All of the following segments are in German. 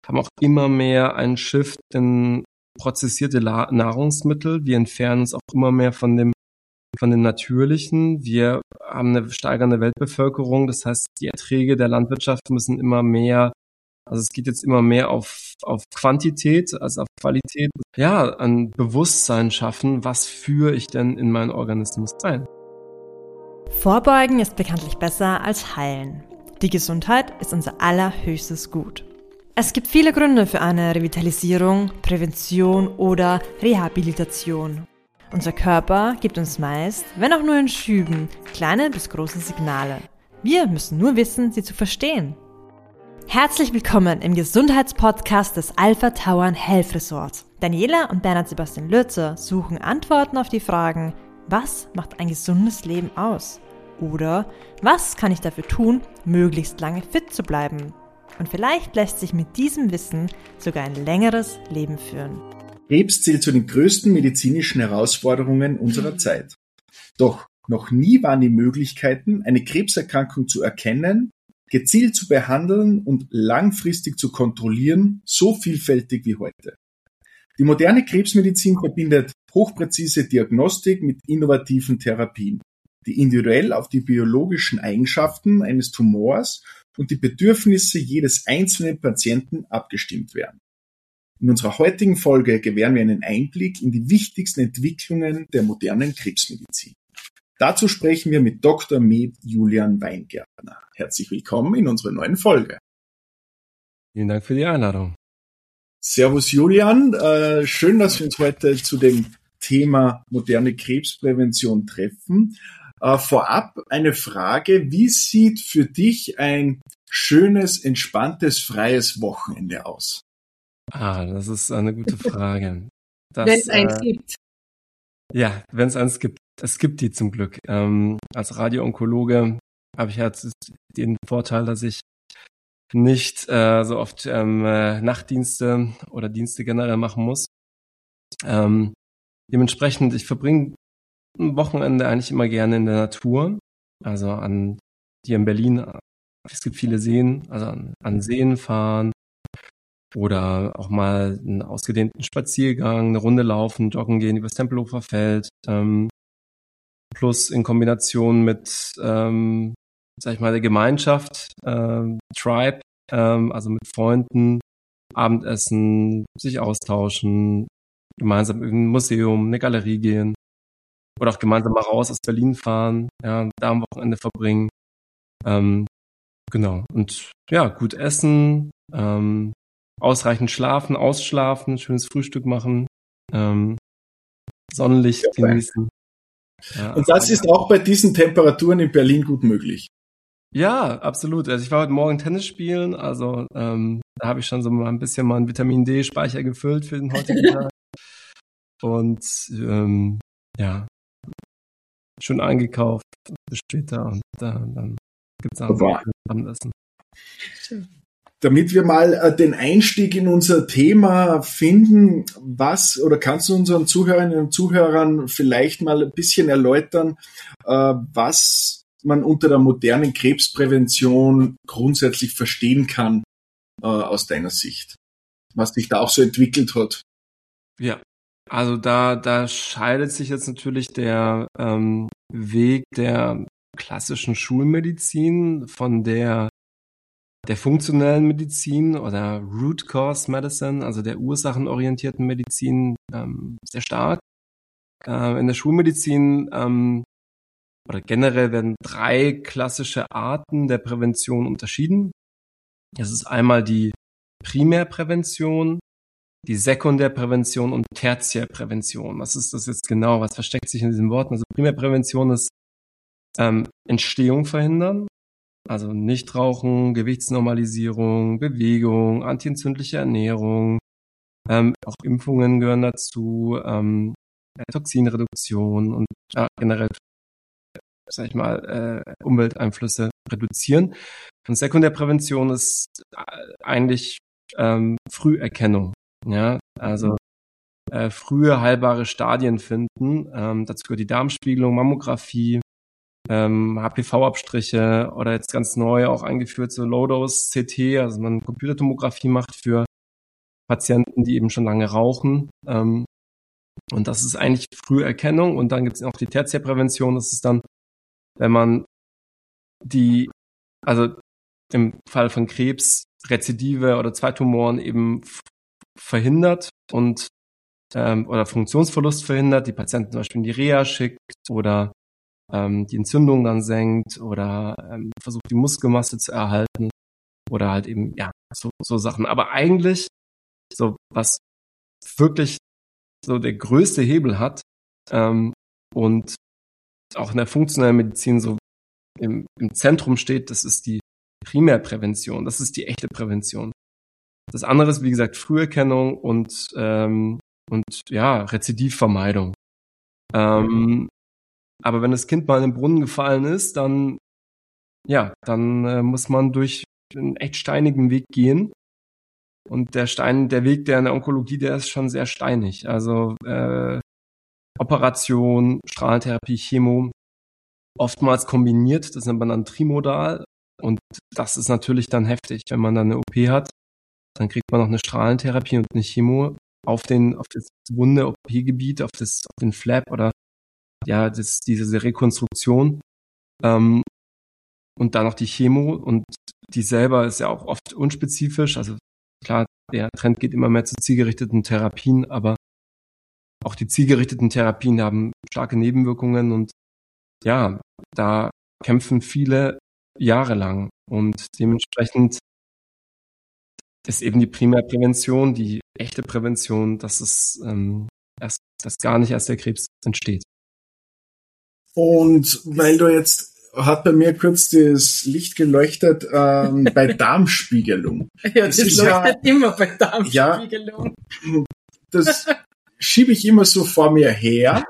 haben auch immer mehr einen Shift in prozessierte Nahrungsmittel. Wir entfernen uns auch immer mehr von dem Natürlichen. Wir haben eine steigernde Weltbevölkerung. Das heißt, die Erträge der Landwirtschaft müssen immer mehr, also es geht jetzt immer mehr auf Quantität als auf Qualität. Ja, ein Bewusstsein schaffen, was führe ich denn in meinen Organismus ein? Vorbeugen ist bekanntlich besser als heilen. Die Gesundheit ist unser allerhöchstes Gut. Es gibt viele Gründe für eine Revitalisierung, Prävention oder Rehabilitation. Unser Körper gibt uns meist, wenn auch nur in Schüben, kleine bis große Signale. Wir müssen nur wissen, sie zu verstehen. Herzlich willkommen im Gesundheitspodcast des Alpha Tauern Health Resort. Daniela und Bernhard Sebastian Lürzer suchen Antworten auf die Fragen: Was macht ein gesundes Leben aus? Oder was kann ich dafür tun, möglichst lange fit zu bleiben? Und vielleicht lässt sich mit diesem Wissen sogar ein längeres Leben führen. Krebs zählt zu den größten medizinischen Herausforderungen unserer Zeit. Doch noch nie waren die Möglichkeiten, eine Krebserkrankung zu erkennen, gezielt zu behandeln und langfristig zu kontrollieren, so vielfältig wie heute. Die moderne Krebsmedizin verbindet hochpräzise Diagnostik mit innovativen Therapien, die individuell auf die biologischen Eigenschaften eines Tumors und die Bedürfnisse jedes einzelnen Patienten abgestimmt werden. In unserer heutigen Folge gewähren wir einen Einblick in die wichtigsten Entwicklungen der modernen Krebsmedizin. Dazu sprechen wir mit Dr. Med. Julian Weingärtner. Herzlich willkommen in unserer neuen Folge. Vielen Dank für die Einladung. Servus Julian, schön, dass wir uns heute zu dem Thema moderne Krebsprävention treffen. Vorab eine Frage: Wie sieht für dich ein schönes, entspanntes, freies Wochenende aus? Das ist eine gute Frage. Wenn es eins gibt. Ja, wenn es eins gibt. Es gibt die zum Glück. Als Radio-Onkologe habe ich jetzt den Vorteil, dass ich nicht so oft Nachtdienste oder Dienste generell machen muss. Dementsprechend, ich verbringe ein Wochenende eigentlich immer gerne in der Natur. Also hier in Berlin, es gibt viele Seen, also an Seen fahren oder auch mal einen ausgedehnten Spaziergang, eine Runde laufen, joggen gehen übers Tempelhofer Feld. Plus in Kombination mit, sag ich mal, der Gemeinschaft, Tribe, also mit Freunden, Abendessen, sich austauschen, gemeinsam in ein Museum, eine Galerie gehen oder auch gemeinsam mal raus aus Berlin fahren, ja, da am Wochenende verbringen. Genau. Und ja, gut essen, ausreichend schlafen, ausschlafen, schönes Frühstück machen, Sonnenlicht genießen. Ja, und das ist auch bei diesen Temperaturen in Berlin gut möglich. Ja, absolut. Also ich war heute Morgen Tennis spielen, also da habe ich schon so mal ein bisschen meinen Vitamin-D-Speicher gefüllt für den heutigen Tag. Und ja, schön eingekauft bis später und dann gibt's auch Abendessen. Damit wir mal den Einstieg in unser Thema finden, kannst du unseren Zuhörerinnen und Zuhörern vielleicht mal ein bisschen erläutern, was man unter der modernen Krebsprävention grundsätzlich verstehen kann, aus deiner Sicht, was dich da auch so entwickelt hat? Ja, also da scheidet sich jetzt natürlich der Weg der klassischen Schulmedizin von der funktionellen Medizin oder Root Cause Medicine, also der ursachenorientierten Medizin, sehr stark. In der Schulmedizin oder generell werden 3 klassische Arten der Prävention unterschieden. Das ist einmal die Primärprävention, die Sekundärprävention und Tertiärprävention. Was ist das jetzt genau? Was versteckt sich in diesen Worten? Also Primärprävention ist Entstehung verhindern. Also Nichtrauchen, Gewichtsnormalisierung, Bewegung, antientzündliche Ernährung, auch Impfungen gehören dazu, Toxinreduktion und generell, sag ich mal, Umwelteinflüsse reduzieren. Und Sekundärprävention ist eigentlich Früherkennung, ja, also frühe heilbare Stadien finden. Dazu gehört die Darmspiegelung, Mammographie, HPV-Abstriche oder jetzt ganz neu auch eingeführt so Low-Dose-CT, also man Computertomographie macht für Patienten, die eben schon lange rauchen. Und das ist eigentlich Früherkennung. Und dann gibt es noch die Tertiärprävention. Das ist dann, wenn man also im Fall von Krebs, Rezidive oder Zweitumoren eben verhindert und oder Funktionsverlust verhindert, die Patienten zum Beispiel in die Reha schickt oder die Entzündung dann senkt oder versucht, die Muskelmasse zu erhalten oder halt eben, ja, so Sachen. Aber eigentlich, so was wirklich so der größte Hebel hat und auch in der funktionellen Medizin so im Zentrum steht, das ist die Primärprävention, das ist die echte Prävention. Das andere ist, wie gesagt, Früherkennung und ja, Rezidivvermeidung. Aber wenn das Kind mal in den Brunnen gefallen ist, dann muss man durch einen echt steinigen Weg gehen. Und der Weg der in der Onkologie, der ist schon sehr steinig. Also Operation, Strahlentherapie, Chemo, oftmals kombiniert, das nennt man dann trimodal. Und das ist natürlich dann heftig, wenn man dann eine OP hat. Dann kriegt man noch eine Strahlentherapie und eine Chemo auf das wunde OP-Gebiet, auf den Flap oder ja, diese Rekonstruktion. Und dann noch die Chemo und die selber ist ja auch oft unspezifisch. Also klar, der Trend geht immer mehr zu zielgerichteten Therapien, aber auch die zielgerichteten Therapien haben starke Nebenwirkungen und ja, da kämpfen viele jahrelang und dementsprechend ist eben die Primärprävention, die echte Prävention, dass es dass gar nicht erst der Krebs entsteht. Und weil du jetzt, hat bei mir kurz das Licht geleuchtet bei Darmspiegelung. Ja, das leuchtet immer bei Darmspiegelung. Ja, das schiebe ich immer so vor mir her.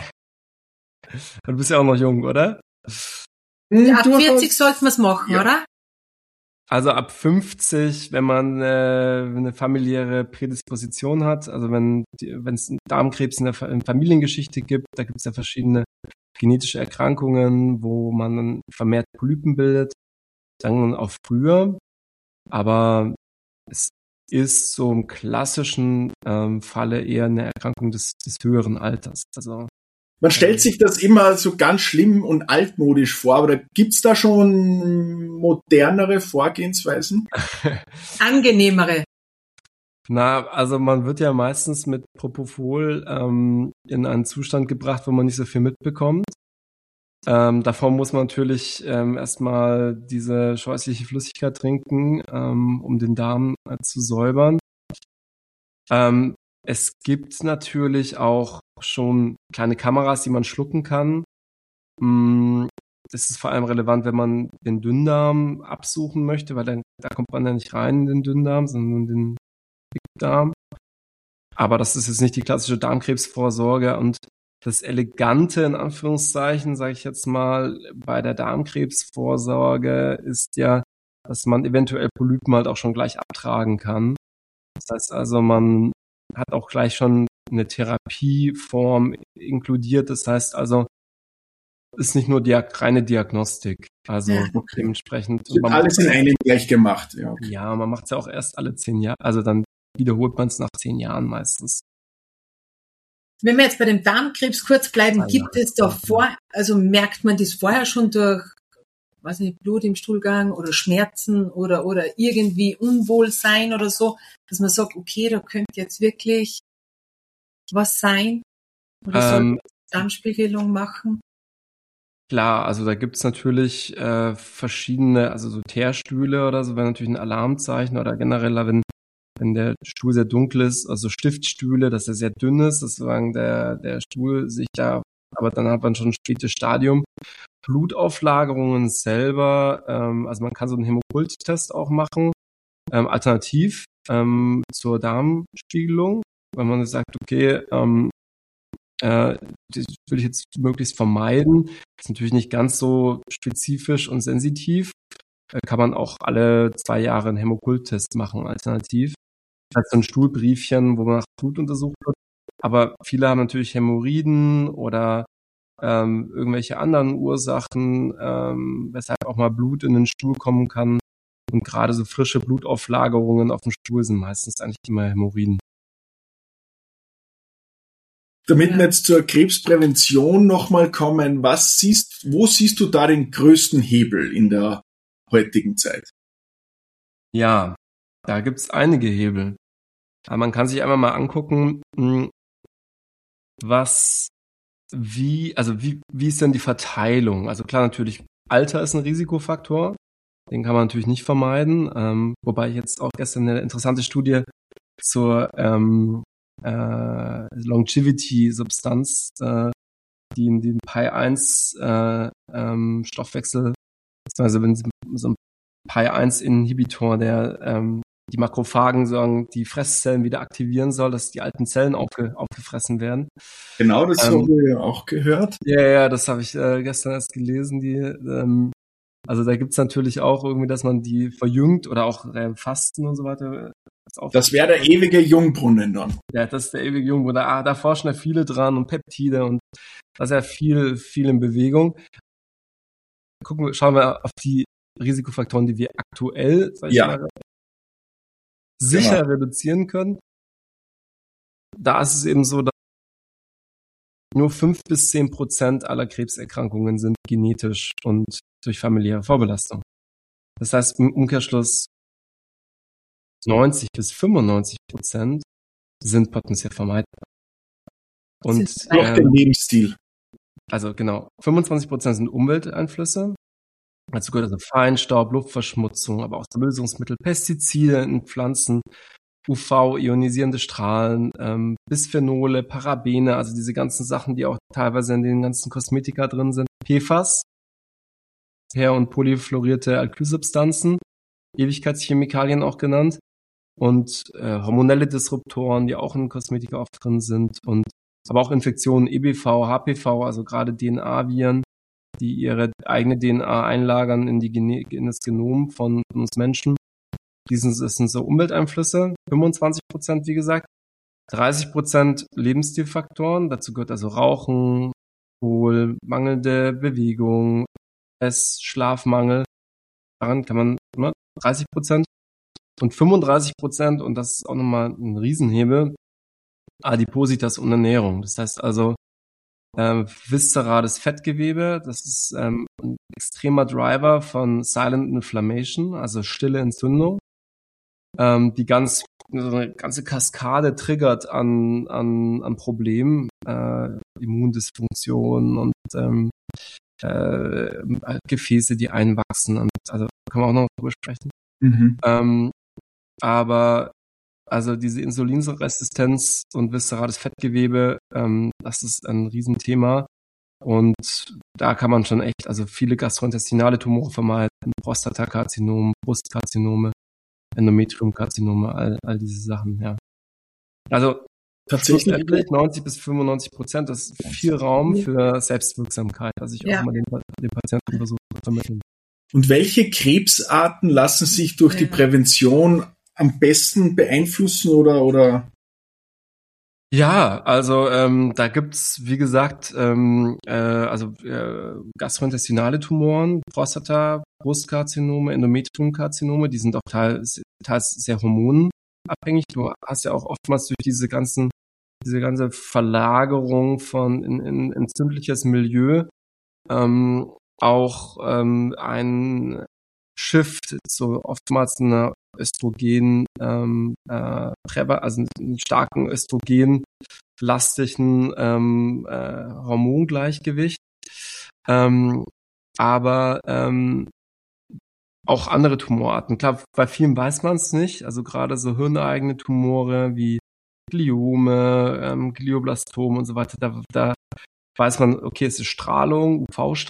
Du bist ja auch noch jung, oder? Ja, ab 40 sollte man es machen, ja. Oder? Also ab 50, wenn man eine familiäre Prädisposition hat, also wenn es Darmkrebs in Familiengeschichte gibt, da gibt es ja verschiedene genetische Erkrankungen, wo man dann vermehrt Polypen bildet, dann auch früher. Aber es ist so im klassischen Falle eher eine Erkrankung des höheren Alters. Also man stellt sich das immer so ganz schlimm und altmodisch vor, aber gibt's da schon modernere Vorgehensweisen? Angenehmere. Na, also man wird ja meistens mit Propofol in einen Zustand gebracht, wo man nicht so viel mitbekommt. Davor muss man natürlich erstmal diese scheußliche Flüssigkeit trinken, um den Darm zu säubern. Es gibt natürlich auch schon kleine Kameras, die man schlucken kann. Das ist vor allem relevant, wenn man den Dünndarm absuchen möchte, weil da kommt man ja nicht rein in den Dünndarm, sondern in den Dickdarm. Aber das ist jetzt nicht die klassische Darmkrebsvorsorge. Und das Elegante, in Anführungszeichen, sage ich jetzt mal, bei der Darmkrebsvorsorge ist ja, dass man eventuell Polypen halt auch schon gleich abtragen kann. Das heißt also, man hat auch gleich schon eine Therapieform inkludiert. Das heißt also, ist nicht nur die reine Diagnostik. Also dementsprechend. Alles in einem gleich gemacht. Ja, okay. Ja, man macht es ja auch erst alle 10 Jahre. Also dann wiederholt man es nach 10 Jahren meistens. Wenn wir jetzt bei dem Darmkrebs kurz bleiben, gibt es da also merkt man das vorher schon durch, weiß nicht, Blut im Stuhlgang oder Schmerzen oder irgendwie Unwohlsein oder so, dass man sagt, okay, da könnte jetzt wirklich was sein? Oder soll man Darmspiegelung machen? Klar, also da gibt's natürlich verschiedene, also so Teerstühle oder so, wäre natürlich ein Alarmzeichen oder generell, wenn der Stuhl sehr dunkel ist, also Stiftstühle, dass er sehr dünn ist, dass sozusagen der Stuhl sich da, aber dann hat man schon ein spätes Stadium. Blutauflagerungen selber, also man kann so einen Hämokult-Test auch machen, alternativ zur Darmspiegelung, wenn man sagt, okay, das will ich jetzt möglichst vermeiden. Das ist natürlich nicht ganz so spezifisch und sensitiv. Kann man auch alle 2 Jahre einen Hämokult-Test machen, alternativ. Das heißt so ein Stuhlbriefchen, wo man nach Blut untersucht wird. Aber viele haben natürlich Hämorrhoiden oder irgendwelche anderen Ursachen, weshalb auch mal Blut in den Stuhl kommen kann. Und gerade so frische Blutauflagerungen auf dem Stuhl sind meistens eigentlich immer Hämorrhoiden. Damit wir jetzt zur Krebsprävention nochmal kommen, wo siehst du da den größten Hebel in der heutigen Zeit? Ja, da gibt's einige Hebel. Aber man kann sich einmal mal angucken, wie ist denn die Verteilung? Also klar, natürlich, Alter ist ein Risikofaktor. Den kann man natürlich nicht vermeiden. Wobei ich jetzt auch gestern eine interessante Studie zur Longevity-Substanz, die in den PI1 Stoffwechsel, beziehungsweise wenn so ein PI1-Inhibitor, der die Makrophagen sagen, die Fresszellen wieder aktivieren soll, dass die alten Zellen aufgefressen werden. Genau, das haben wir auch gehört. Ja, das habe ich gestern erst gelesen. Also da gibt's natürlich auch irgendwie, dass man die verjüngt oder auch Fasten und so weiter. Das wäre der ewige Jungbrunnen dann. Ja, das ist der ewige Jungbrunnen. Da forschen ja viele dran und Peptide und da ist ja viel in Bewegung. Schauen wir auf die Risikofaktoren, die wir aktuell sicher reduzieren können. Da ist es eben so, dass nur 5-10% aller Krebserkrankungen sind genetisch und durch familiäre Vorbelastung. Das heißt im Umkehrschluss 90-95% sind potenziell vermeidbar. Und auch der Lebensstil. Also genau, 25% sind Umwelteinflüsse. Dazu gehört also Feinstaub, Luftverschmutzung, aber auch Lösungsmittel, Pestizide in Pflanzen, UV-ionisierende Strahlen, Bisphenole, Parabene, also diese ganzen Sachen, die auch teilweise in den ganzen Kosmetika drin sind. PFAS, per- und polyfluorierte Alkylsubstanzen, Ewigkeitschemikalien auch genannt, und hormonelle Disruptoren, die auch in Kosmetika oft drin sind, und aber auch Infektionen, EBV, HPV, also gerade DNA-Viren, die ihre eigene DNA einlagern in das Genom von uns Menschen. Das sind so Umwelteinflüsse, 25%, wie gesagt. 30% Lebensstilfaktoren, dazu gehört also Rauchen, Alkohol, mangelnde Bewegung, Schlafmangel. Daran kann man 30%. Und 35%, und das ist auch nochmal ein Riesenhebel, Adipositas und Ernährung. Das heißt also, viszerales Fettgewebe, das ist ein extremer Driver von Silent Inflammation, also stille Entzündung, die so eine ganze Kaskade triggert an Problemen, Immundysfunktion und Gefäße, die einwachsen, und also kann man auch noch drüber sprechen. Aber also diese Insulinresistenz und viszerales Fettgewebe, das ist ein Riesenthema. Und da kann man schon echt, also viele gastrointestinale Tumore vermeiden, Prostatakarzinom, Brustkarzinome, Endometriumkarzinome, all diese Sachen, ja. Also tatsächlich 90-95%, das ist viel Raum für Selbstwirksamkeit, also ich auch mal den Patienten versuche zu vermitteln. Und welche Krebsarten lassen sich durch die Prävention am besten beeinflussen oder? Ja, also da gibt's, wie gesagt, gastrointestinale Tumoren, Prostata, Brustkarzinome, Endometriumkarzinome, die sind auch teils sehr hormonabhängig. Du hast ja auch oftmals durch diese ganze Verlagerung von in entzündliches Milieu auch ein Shift, so oftmals eine Östrogen, also einen starken östrogenlastigen Hormongleichgewicht, aber auch andere Tumorarten. Klar, bei vielen weiß man es nicht, also gerade so hirneigene Tumore wie Gliome, Glioblastome und so weiter, da weiß man, okay, es ist Strahlung,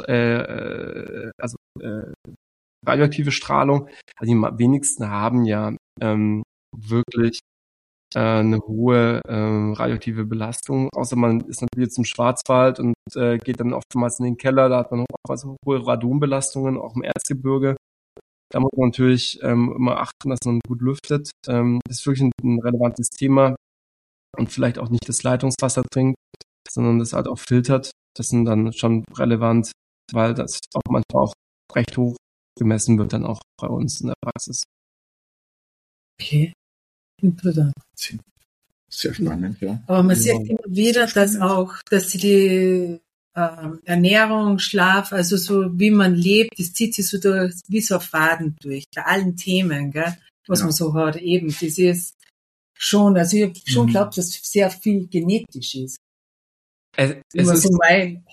radioaktive Strahlung. Also die wenigsten haben ja wirklich eine hohe radioaktive Belastung, außer man ist natürlich jetzt im Schwarzwald und geht dann oftmals in den Keller, da hat man auch also hohe Radonbelastungen, auch im Erzgebirge. Da muss man natürlich immer achten, dass man gut lüftet. Das ist wirklich ein relevantes Thema, und vielleicht auch nicht das Leitungswasser trinkt, sondern das halt auch filtert. Das sind dann schon relevant, weil das auch manchmal auch recht hoch gemessen wird dann auch bei uns in der Praxis. Okay, interessant. Sehr spannend, ja. Aber man sieht immer wieder, dass sie die Ernährung, Schlaf, also so wie man lebt, das zieht sich so durch, wie so ein Faden durch, bei allen Themen, gell, was man so hat, eben, das ist schon, also ich habe schon geglaubt, dass sehr viel genetisch ist. Es ist, so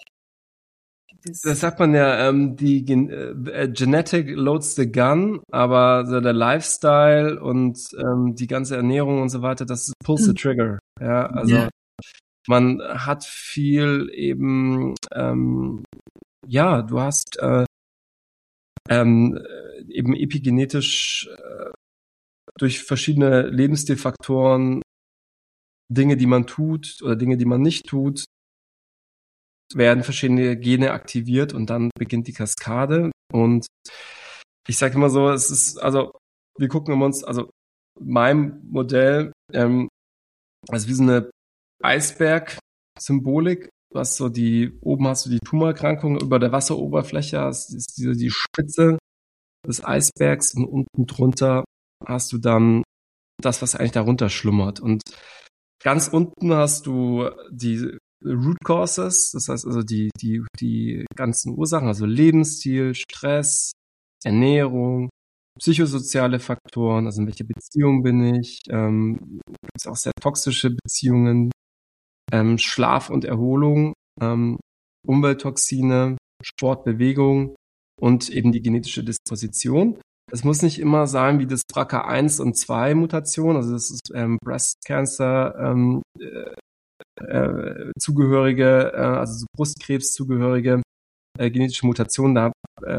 das sagt man ja, Genetic loads the gun, aber so der Lifestyle und die ganze Ernährung und so weiter, das pulls the trigger. Ja, also man hat viel eben, du hast eben epigenetisch durch verschiedene Lebensstilfaktoren Dinge, die man tut oder Dinge, die man nicht tut, werden verschiedene Gene aktiviert und dann beginnt die Kaskade. Und ich sage immer so, es ist, also wir gucken uns, also mein Modell, also wie so eine Eisberg-Symbolik, du hast so oben hast du die Tumorerkrankung, über der Wasseroberfläche ist die Spitze des Eisbergs und unten drunter hast du dann das, was eigentlich darunter schlummert. Und ganz unten hast du die Root Causes, das heißt also die ganzen Ursachen, also Lebensstil, Stress, Ernährung, psychosoziale Faktoren, also in welcher Beziehung bin ich, gibt es auch sehr toxische Beziehungen, Schlaf und Erholung, Umwelttoxine, Sport, Bewegung und eben die genetische Disposition. Es muss nicht immer sein wie das BRCA1 und 2 Mutation, also das ist Breast Cancer zugehörige, also so Brustkrebs zugehörige genetische Mutationen, da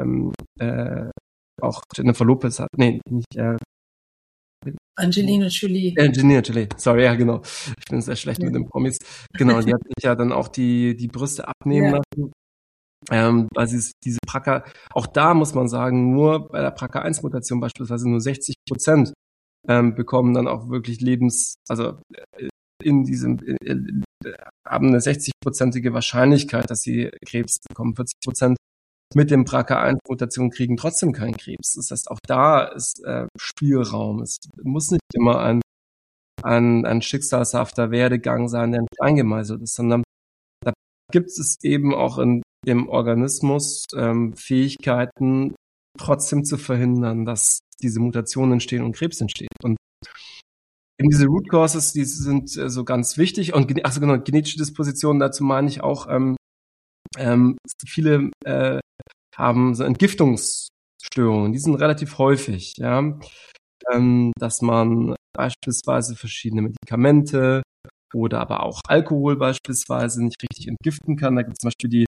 auch Jennifer Lopez hat, Angelina Jolie. Angelina Jolie, sorry, ja genau. Ich bin sehr schlecht mit den Promis. Genau, die hat sich ja dann auch die Brüste abnehmen lassen. Weil sie diese BRCA, auch da muss man sagen, nur bei der BRCA1-Mutation beispielsweise nur 60% bekommen dann auch wirklich haben eine 60%ige Wahrscheinlichkeit, dass sie Krebs bekommen. 40% mit dem BRCA1-Mutation kriegen trotzdem keinen Krebs. Das heißt, auch da ist Spielraum. Es muss nicht immer ein schicksalshafter Werdegang sein, der in Stein gemeißelt ist, sondern da gibt es eben auch im Organismus Fähigkeiten, trotzdem zu verhindern, dass diese Mutationen entstehen und Krebs entsteht. Und eben diese Root Causes, die sind so ganz wichtig. Und genetische Dispositionen, dazu meine ich auch, viele haben so Entgiftungsstörungen, die sind relativ häufig, ja, dass man beispielsweise verschiedene Medikamente oder aber auch Alkohol beispielsweise nicht richtig entgiften kann. Da gibt es zum Beispiel die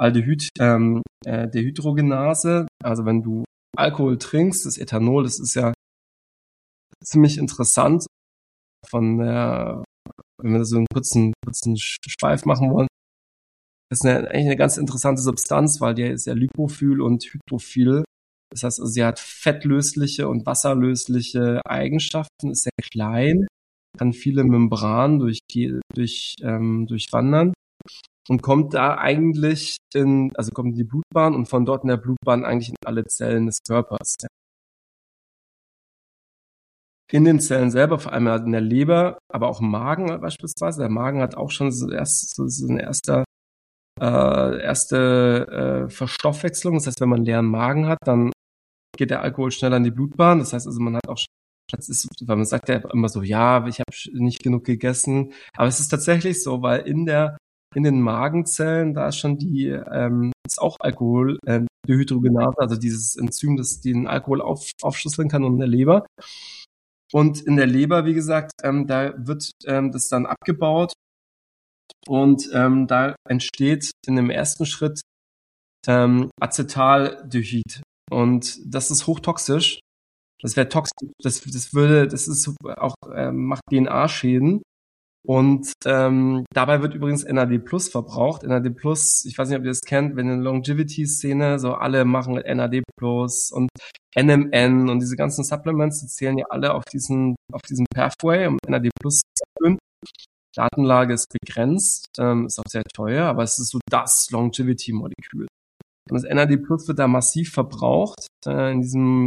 Dehydrogenase, also wenn du Alkohol trinkst, das Ethanol, das ist ja ziemlich interessant wenn wir so einen kurzen Schweif machen wollen. Das ist eigentlich eine ganz interessante Substanz, weil die ist ja lipophil und hydrophil. Das heißt, also sie hat fettlösliche und wasserlösliche Eigenschaften, ist sehr klein, kann viele Membranen durchwandern und kommt da eigentlich kommt in die Blutbahn und von dort in der Blutbahn eigentlich in alle Zellen des Körpers. In den Zellen selber, vor allem in der Leber, aber auch im Magen beispielsweise. Der Magen hat auch schon so eine erste Verstoffwechslung. Das heißt, wenn man einen leeren Magen hat, dann geht der Alkohol schneller in die Blutbahn. Das heißt also, man hat auch, weil man sagt ja immer so, ja, ich habe nicht genug gegessen. Aber es ist tatsächlich so, weil in den Magenzellen, da ist schon ist auch Alkohol, Dehydrogenase, also dieses Enzym, das den Alkohol aufschlüsseln kann, und in der Leber. Und in der Leber, wie gesagt, da wird das dann abgebaut und da entsteht in dem ersten Schritt Acetaldehyd. Und das ist hochtoxisch. Das wäre toxisch. Macht DNA-Schäden. Und dabei wird übrigens NAD+ verbraucht. NAD+, ich weiß nicht, ob ihr das kennt, wenn in der Longevity-Szene so alle machen NAD+ und NMN und diese ganzen Supplements, die zählen ja alle auf diesen Pathway, um NAD+ zu erhöhen. Datenlage ist begrenzt, ist auch sehr teuer, aber es ist so das Longevity-Molekül. Und das NAD+ wird da massiv verbraucht in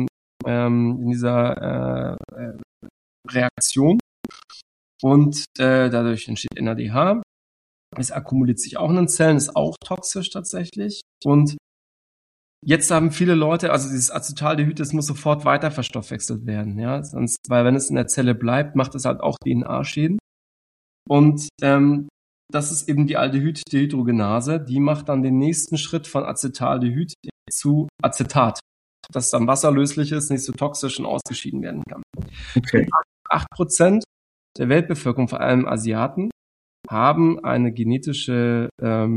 dieser Reaktion. Und dadurch entsteht NADH. Es akkumuliert sich auch in den Zellen, ist auch toxisch tatsächlich. Und jetzt haben viele Leute, also dieses Acetaldehyd, das muss sofort weiter verstoffwechselt werden, ja, sonst, weil wenn es in der Zelle bleibt, macht es halt auch DNA-Schäden. Und das ist eben die Aldehyd-Dehydrogenase, die macht dann den nächsten Schritt von Acetaldehyd zu Acetat, das dann wasserlöslich ist, nicht so toxisch und ausgeschieden werden kann. Okay. 8% der Weltbevölkerung, vor allem Asiaten, haben eine genetische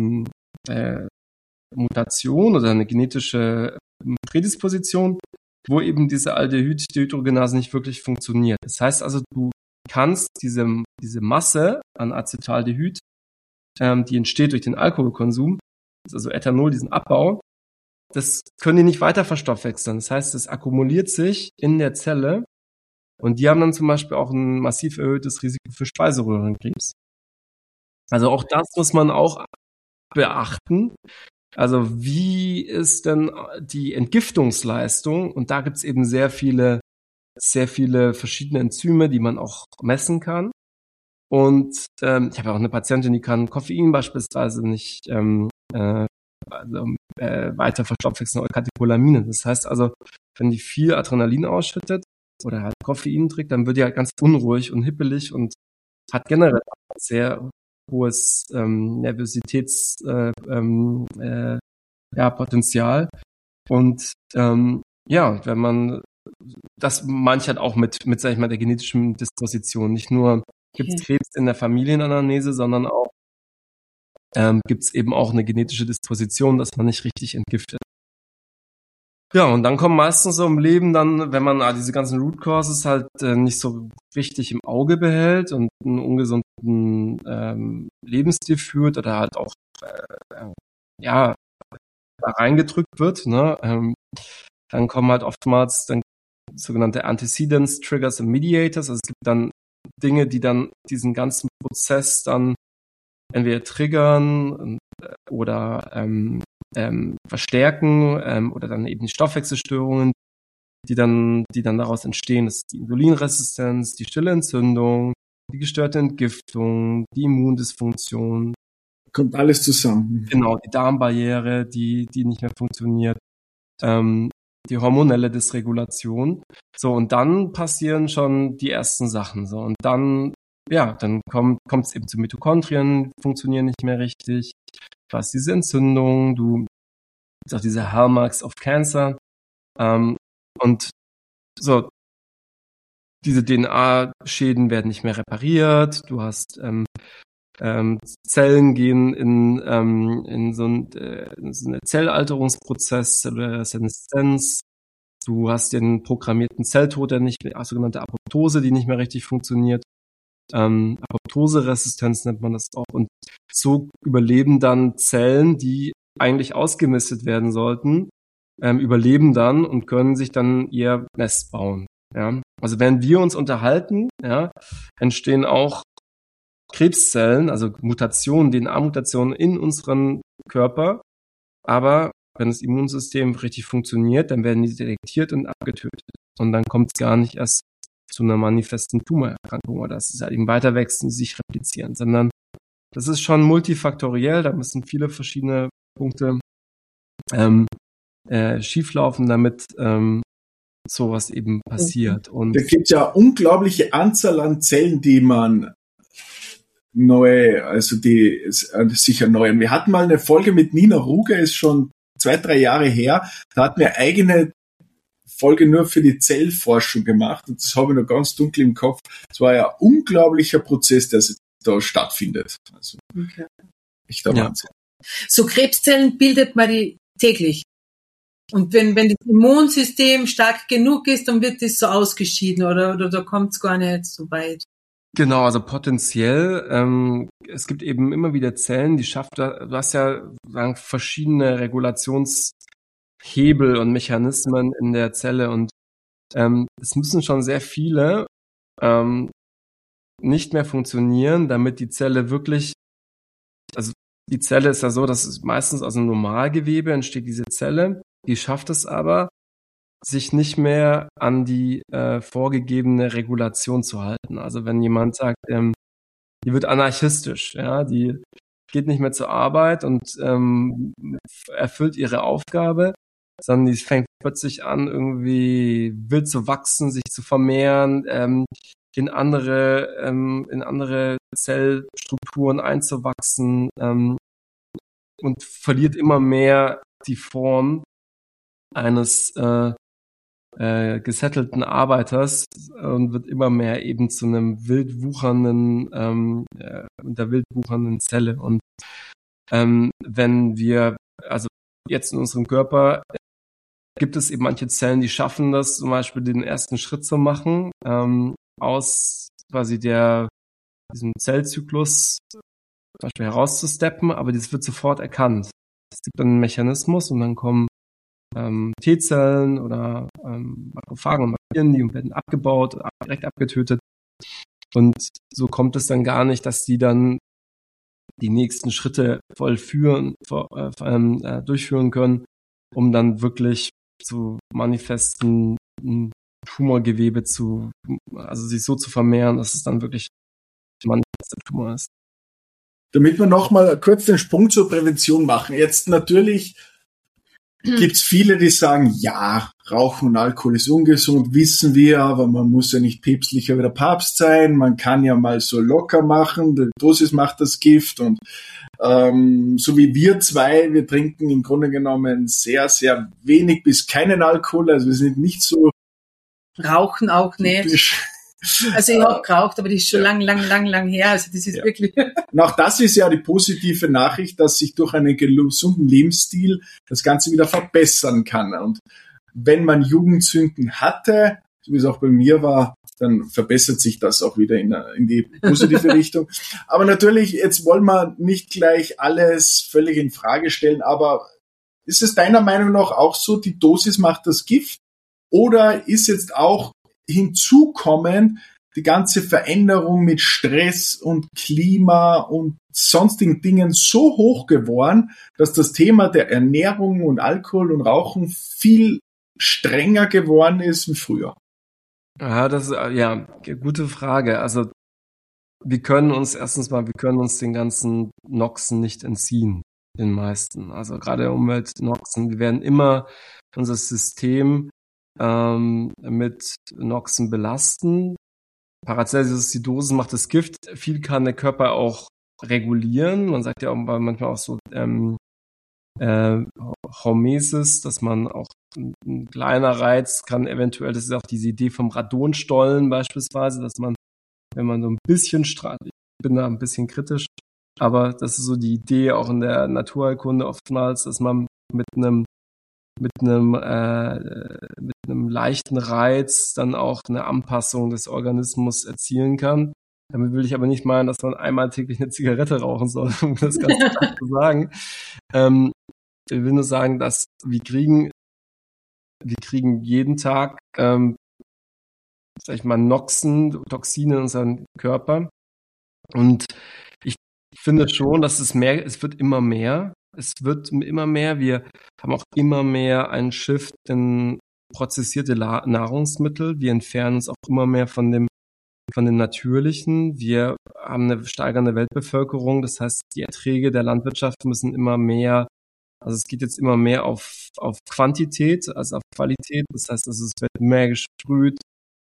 Mutation oder eine genetische Prädisposition, wo eben diese Aldehyd-Dehydrogenase nicht wirklich funktioniert. Das heißt also, du kannst diese Masse an Acetaldehyd, die entsteht durch den Alkoholkonsum, das ist also Ethanol, diesen Abbau, das können die nicht weiter verstoffwechseln. Das heißt, es akkumuliert sich in der Zelle und die haben dann zum Beispiel auch ein massiv erhöhtes Risiko für Speiseröhrenkrebs. Also auch das muss man auch beachten. Also wie ist denn die Entgiftungsleistung? Und da gibt's eben sehr viele verschiedene Enzyme, die man auch messen kann. Und ich habe auch eine Patientin, die kann Koffein beispielsweise nicht weiter verstoffwechseln oder Katecholamine. Das heißt also, wenn die viel Adrenalin ausschüttet oder halt Koffein trinkt, dann wird die halt ganz unruhig und hippelig und hat generell sehr hohes Potenzial. Und wenn man das manche halt auch mit sag ich mal, der genetischen Disposition. Nicht nur gibt's Krebs in der Familienanamnese, sondern auch gibt's eben auch eine genetische Disposition, dass man nicht richtig entgiftet. Ja, und dann kommen meistens so im Leben dann, wenn man diese ganzen Root Causes halt nicht so richtig im Auge behält und einen ungesunden Lebensstil führt oder halt auch da reingedrückt wird, ne, dann kommen halt oftmals dann sogenannte Antecedents, Triggers und Mediators. Also es gibt dann Dinge, die dann diesen ganzen Prozess dann entweder triggern oder verstärken oder dann eben die Stoffwechselstörungen, die dann daraus entstehen. Das ist die Insulinresistenz, die stille Entzündung, die gestörte Entgiftung, die Immundysfunktion. Kommt alles zusammen. Genau, die Darmbarriere, die nicht mehr funktioniert, die hormonelle Dysregulation. So, und dann passieren schon die ersten Sachen. So, und dann kommt es eben zu Mitochondrien, funktionieren nicht mehr richtig. Du hast diese Entzündung, du hast auch diese Hallmarks of Cancer. Und so, diese DNA-Schäden werden nicht mehr repariert. Du hast Zellen gehen in so einen Zellalterungsprozess, oder Seneszenz. Du hast den programmierten Zelltod, der nicht mehr, sogenannte Apoptose, die nicht mehr richtig funktioniert. Apoptoseresistenz nennt man das auch. Und so überleben dann Zellen, die eigentlich ausgemistet werden sollten, überleben dann und können sich dann ihr Nest bauen. Ja? Also wenn wir uns unterhalten, ja, entstehen auch Krebszellen, also Mutationen, DNA-Mutationen in unserem Körper. Aber wenn das Immunsystem richtig funktioniert, dann werden die detektiert und abgetötet. Und dann kommt es gar nicht erst zu einer manifesten Tumorerkrankung oder dass es halt eben weiter wächst und sich replizieren, sondern das ist schon multifaktoriell, da müssen viele verschiedene Punkte schieflaufen, damit sowas eben passiert. Und da gibt es ja eine unglaubliche Anzahl an Zellen, die man sich erneuern. Wir hatten mal eine Folge mit Nina Ruge, ist schon 2-3 Jahre her, da hatten wir eigene Folge nur für die Zellforschung gemacht und das habe ich noch ganz dunkel im Kopf. Es war ja ein unglaublicher Prozess, der da stattfindet. Also, echt der Wahnsinn. So Krebszellen bildet man die täglich. Und wenn das Immunsystem stark genug ist, dann wird das so ausgeschieden oder da kommt es gar nicht so weit. Genau, also potenziell, es gibt eben immer wieder Zellen, du hast ja verschiedene Regulationshebel und Mechanismen in der Zelle und es müssen schon sehr viele nicht mehr funktionieren, damit die Zelle wirklich, also die Zelle ist ja so, dass es meistens aus einem Normalgewebe entsteht diese Zelle. Die schafft es aber, sich nicht mehr an die vorgegebene Regulation zu halten. Also wenn jemand sagt, die wird anarchistisch, ja, die geht nicht mehr zur Arbeit und erfüllt ihre Aufgabe, sondern die fängt plötzlich an, irgendwie wild zu wachsen, sich zu vermehren, in andere Zellstrukturen einzuwachsen und verliert immer mehr die Form eines gesettelten Arbeiters und wird immer mehr eben zu einem wild wuchernden, der wild wuchernden Zelle. Und wenn wir, also jetzt in unserem Körper gibt es eben manche Zellen, die schaffen das, zum Beispiel den ersten Schritt zu machen, aus quasi diesem Zellzyklus zum Beispiel herauszusteppen, aber das wird sofort erkannt. Es gibt dann einen Mechanismus und dann kommen T-Zellen oder Makrophagen und Bakterien, die werden abgebaut, direkt abgetötet. Und so kommt es dann gar nicht, dass die dann die nächsten Schritte durchführen können, um dann wirklich zu manifesten Tumorgewebe also sich so zu vermehren, dass es dann wirklich manifester Tumor ist. Damit wir nochmal kurz den Sprung zur Prävention machen. Jetzt natürlich gibt's viele, die sagen, ja, Rauchen und Alkohol ist ungesund, wissen wir, aber man muss ja nicht päpstlicher wie der Papst sein, man kann ja mal so locker machen, die Dosis macht das Gift und so wie wir zwei, wir trinken im Grunde genommen sehr, sehr wenig bis keinen Alkohol, also wir sind nicht so Rauchen auch nicht. Also ich habe geraucht, aber das ist schon lang her. Also das ist wirklich. Und auch das ist ja die positive Nachricht, dass sich durch einen gesunden Lebensstil das Ganze wieder verbessern kann. Und wenn man Jugendsünden hatte, so wie es auch bei mir war, dann verbessert sich das auch wieder in die positive Richtung. Aber natürlich, jetzt wollen wir nicht gleich alles völlig in Frage stellen, aber ist es deiner Meinung nach auch so, die Dosis macht das Gift? Oder ist jetzt auch hinzukommen die ganze Veränderung mit Stress und Klima und sonstigen Dingen so hoch geworden, dass das Thema der Ernährung und Alkohol und Rauchen viel strenger geworden ist wie früher? Ja, gute Frage. Also wir können uns den ganzen Noxen nicht entziehen, den meisten. Also gerade Umweltnoxen, wir werden immer unser System mit Noxen belasten. Paracelsus-Acidosen macht das Gift. Viel kann der Körper auch regulieren. Man sagt ja auch manchmal auch so Hormesis, dass man auch ein kleiner Reiz kann eventuell, das ist auch diese Idee vom Radonstollen beispielsweise, dass man, wenn man so ein bisschen strahlt, ich bin da ein bisschen kritisch, aber das ist so die Idee auch in der Naturheilkunde oftmals, dass man mit einem leichten Reiz dann auch eine Anpassung des Organismus erzielen kann. Damit will ich aber nicht meinen, dass man einmal täglich eine Zigarette rauchen soll, um das ganz klar zu sagen. Ich will nur sagen, dass wir kriegen jeden Tag, sag ich mal, Toxine in unseren Körper. Und ich finde schon, dass es wird immer mehr. Es wird immer mehr. Wir haben auch immer mehr einen Shift in prozessierte Nahrungsmittel. Wir entfernen uns auch immer mehr von dem Natürlichen. Wir haben eine steigernde Weltbevölkerung. Das heißt, die Erträge der Landwirtschaft müssen immer mehr, also es geht jetzt immer mehr auf Quantität als auf Qualität. Das heißt, es wird mehr gesprüht.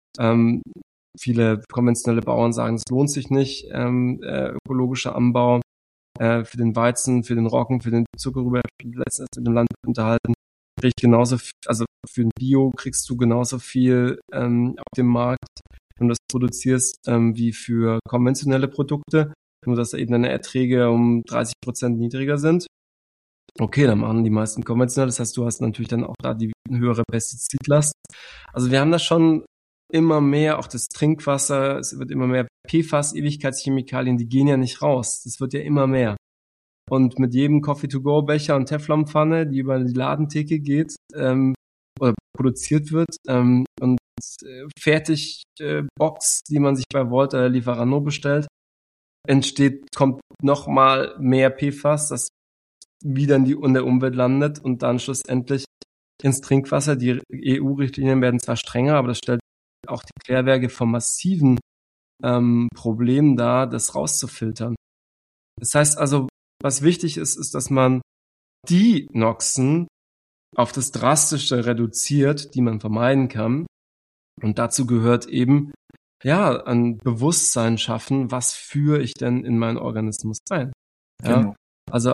Viele konventionelle Bauern sagen, es lohnt sich nicht, ökologischer Anbau. Für den Weizen, für den Roggen, für den Zuckerrübe, letztens mit dem Land unterhalten, krieg ich genauso, also für ein Bio kriegst du genauso viel auf dem Markt, wenn du das produzierst, wie für konventionelle Produkte, nur dass eben deine Erträge um 30% niedriger sind. Okay, dann machen die meisten konventionell, das heißt, du hast natürlich dann auch da die höhere Pestizidlast. Also wir haben da schon immer mehr, auch das Trinkwasser, es wird immer mehr PFAS, Ewigkeitschemikalien, die gehen ja nicht raus. Das wird ja immer mehr. Und mit jedem Coffee-to-go-Becher und Teflonpfanne, die über die Ladentheke geht oder produziert wird und Fertigbox, die man sich bei Volt oder Lieferando bestellt, kommt noch mal mehr PFAS, das wieder in der Umwelt landet und dann schlussendlich ins Trinkwasser. Die EU-Richtlinien werden zwar strenger, aber das stellt auch die Klärwerke vor massiven Problemen dar, das rauszufiltern. Das heißt also, was wichtig ist, dass man die Noxen auf das Drastische reduziert, die man vermeiden kann. Und dazu gehört eben, ja, ein Bewusstsein schaffen, was führe ich denn in meinen Organismus ein? Ja? Genau. Also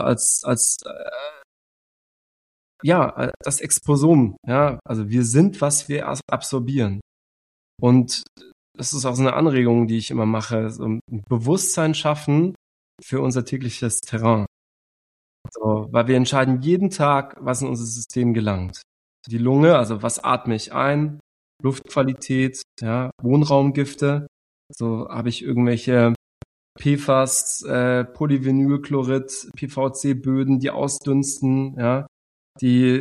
das Exposom, ja, also wir sind, was wir absorbieren. Und das ist auch so eine Anregung, die ich immer mache, so ein Bewusstsein schaffen für unser tägliches Terrain. So, weil wir entscheiden jeden Tag, was in unser System gelangt. Die Lunge, also was atme ich ein, Luftqualität, ja, Wohnraumgifte, so habe ich irgendwelche PFAS, Polyvinylchlorid, PVC-Böden, die ausdünsten, ja, die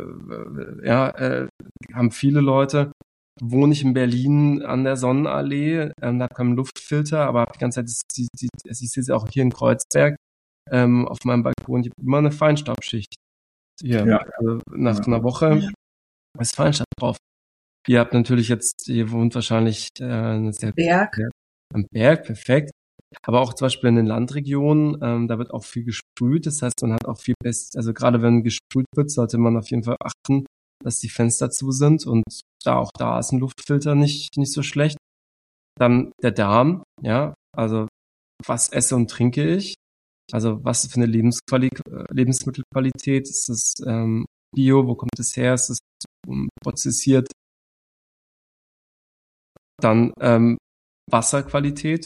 haben viele Leute. Wohne ich in Berlin an der Sonnenallee, da habe keinen Luftfilter, aber die ganze Zeit, ich sehe sie auch hier in Kreuzberg, auf meinem Balkon, ich habe immer eine Feinstaubschicht. Hier, also nach einer Woche ist Feinstaub drauf. Ihr habt natürlich jetzt, ihr wohnt wahrscheinlich am Berg, perfekt. Aber auch zum Beispiel in den Landregionen, da wird auch viel gesprüht. Das heißt, man hat auch viel also gerade wenn gesprüht wird, sollte man auf jeden Fall achten, dass die Fenster zu sind und da ist ein Luftfilter nicht so schlecht. Dann der Darm, ja, also was esse und trinke ich? Also was für eine Lebensmittelqualität? Ist das Bio? Wo kommt es her? Ist es prozessiert? Dann Wasserqualität.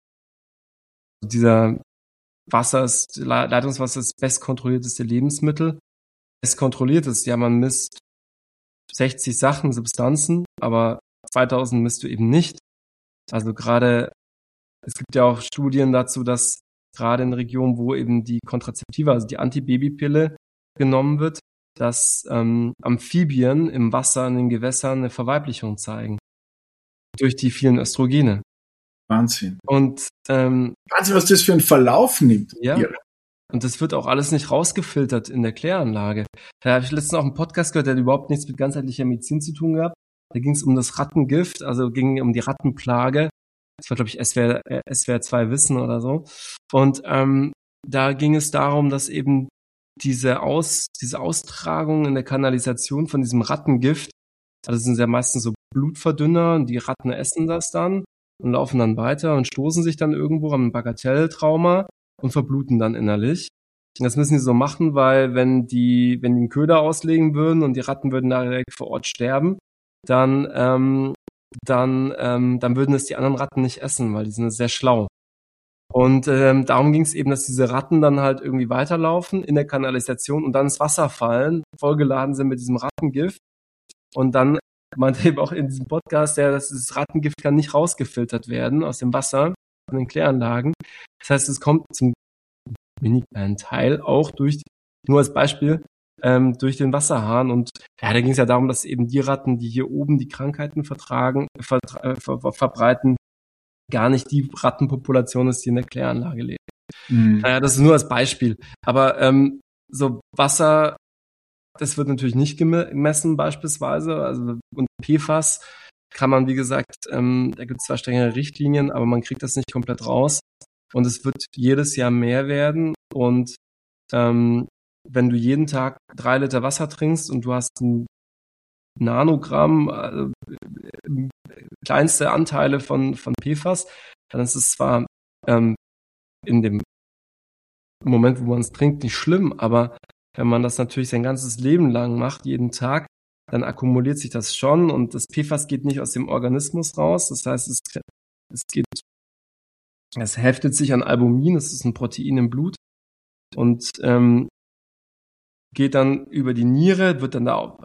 Leitungswasser ist das bestkontrollierteste Lebensmittel. Bestkontrolliert ist, ja, man misst 60 Sachen, Substanzen, aber 2000 misst du eben nicht. Also gerade, es gibt ja auch Studien dazu, dass gerade in Regionen, wo eben die Kontrazeptiva, also die Antibabypille genommen wird, dass Amphibien im Wasser, in den Gewässern eine Verweiblichung zeigen. Durch die vielen Östrogene. Wahnsinn. Und Wahnsinn, was das für einen Verlauf nimmt. Ja. Und das wird auch alles nicht rausgefiltert in der Kläranlage. Da habe ich letztens auch einen Podcast gehört, der hat überhaupt nichts mit ganzheitlicher Medizin zu tun gehabt. Da ging es um das Rattengift, also ging um die Rattenplage. Das war, glaube ich, SWR 2 Wissen oder so. Und da ging es darum, dass eben diese Austragung in der Kanalisation von diesem Rattengift, also das sind ja meistens so Blutverdünner und die Ratten essen das dann und laufen dann weiter und stoßen sich dann irgendwo am Bagatelltrauma und verbluten dann innerlich. Und das müssen die so machen, weil wenn die einen Köder auslegen würden und die Ratten würden da direkt vor Ort sterben, dann würden es die anderen Ratten nicht essen, weil die sind sehr schlau. Und darum ging es eben, dass diese Ratten dann halt irgendwie weiterlaufen in der Kanalisation und dann ins Wasser fallen, vollgeladen sind mit diesem Rattengift. Und dann meinte eben auch in diesem Podcast, dass das Rattengift kann nicht rausgefiltert werden aus dem Wasser von den Kläranlagen. Das heißt, es kommt zum minimalen Teil auch nur als Beispiel, durch den Wasserhahn. Und ja, da ging es ja darum, dass eben die Ratten, die hier oben die Krankheiten verbreiten, gar nicht die Rattenpopulation ist, die in der Kläranlage lebt. Naja, das ist nur als Beispiel. Aber so Wasser, das wird natürlich nicht gemessen beispielsweise. Also und PFAS kann man, wie gesagt, da gibt es zwar strengere Richtlinien, aber man kriegt das nicht komplett raus. Und es wird jedes Jahr mehr werden. Und wenn du jeden Tag 3 Liter Wasser trinkst und du hast ein Nanogramm, kleinste Anteile von PFAS, dann ist es zwar in dem Moment, wo man es trinkt, nicht schlimm, aber wenn man das natürlich sein ganzes Leben lang macht, jeden Tag, dann akkumuliert sich das schon und das PFAS geht nicht aus dem Organismus raus. Das heißt, es heftet sich an Albumin, das ist ein Protein im Blut und geht dann über die Niere, wird dann da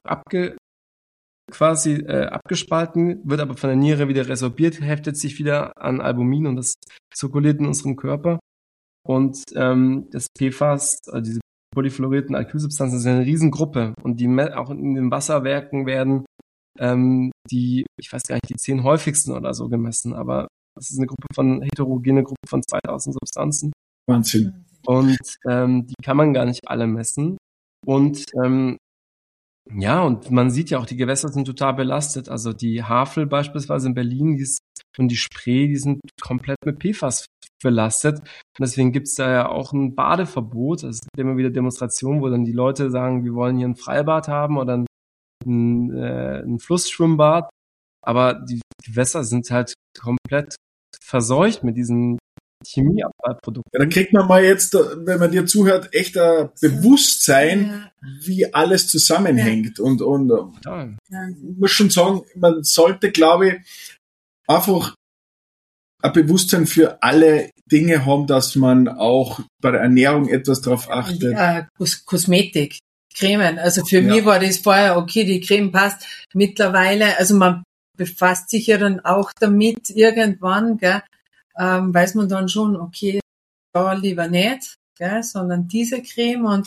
abgespalten, wird aber von der Niere wieder resorbiert, heftet sich wieder an Albumin und das zirkuliert in unserem Körper. Und das PFAS, also diese polyfluorierten Alkylsubstanzen, sind eine Riesengruppe und die auch in den Wasserwerken werden ich weiß gar nicht, die 10 häufigsten oder so gemessen, aber Das ist eine heterogene Gruppe von 2000 Substanzen. Wahnsinn. Und die kann man gar nicht alle messen. Und und man sieht ja auch, die Gewässer sind total belastet. Also die Havel beispielsweise in Berlin, und die Spree, die sind komplett mit PFAS belastet. Und deswegen gibt's da ja auch ein Badeverbot. Es gibt immer wieder Demonstrationen, wo dann die Leute sagen, wir wollen hier ein Freibad haben oder ein Flussschwimmbad. Aber die Gewässer sind halt komplett verseucht mit diesen Chemieabfallprodukten. Ja, da kriegt man mal jetzt, wenn man dir zuhört, echt ein Bewusstsein, wie alles zusammenhängt. Und ich muss schon sagen, man sollte, glaube ich, einfach ein Bewusstsein für alle Dinge haben, dass man auch bei der Ernährung etwas darauf achtet. Kosmetik, Cremen. Also für mich war das vorher, okay, die Creme passt. Mittlerweile, also man befasst sich ja dann auch damit irgendwann, gell, weiß man dann schon, okay, da lieber nicht, gell, sondern diese Creme und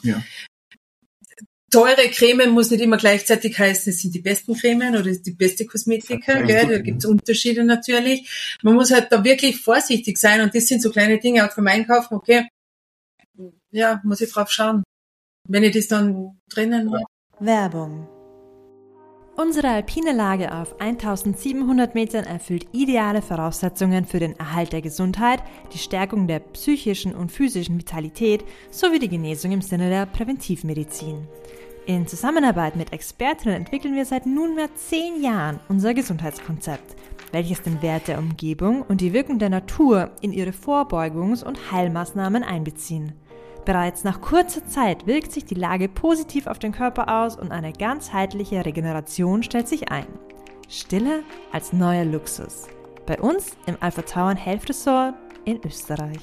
teure Cremen muss nicht immer gleichzeitig heißen, es sind die besten Cremen oder die beste Kosmetika, gell, da gibt's Unterschiede natürlich. Man muss halt da wirklich vorsichtig sein und das sind so kleine Dinge, auch beim Einkaufen, okay, ja, muss ich drauf schauen, wenn ich das dann drinnen habe. Werbung. Unsere alpine Lage auf 1700 Metern erfüllt ideale Voraussetzungen für den Erhalt der Gesundheit, die Stärkung der psychischen und physischen Vitalität sowie die Genesung im Sinne der Präventivmedizin. In Zusammenarbeit mit Expertinnen entwickeln wir seit nunmehr 10 Jahren unser Gesundheitskonzept, welches den Wert der Umgebung und die Wirkung der Natur in ihre Vorbeugungs- und Heilmaßnahmen einbeziehen. Bereits nach kurzer Zeit wirkt sich die Lage positiv auf den Körper aus und eine ganzheitliche Regeneration stellt sich ein. Stille als neuer Luxus. Bei uns im Alpha Tauern Health Resort in Österreich.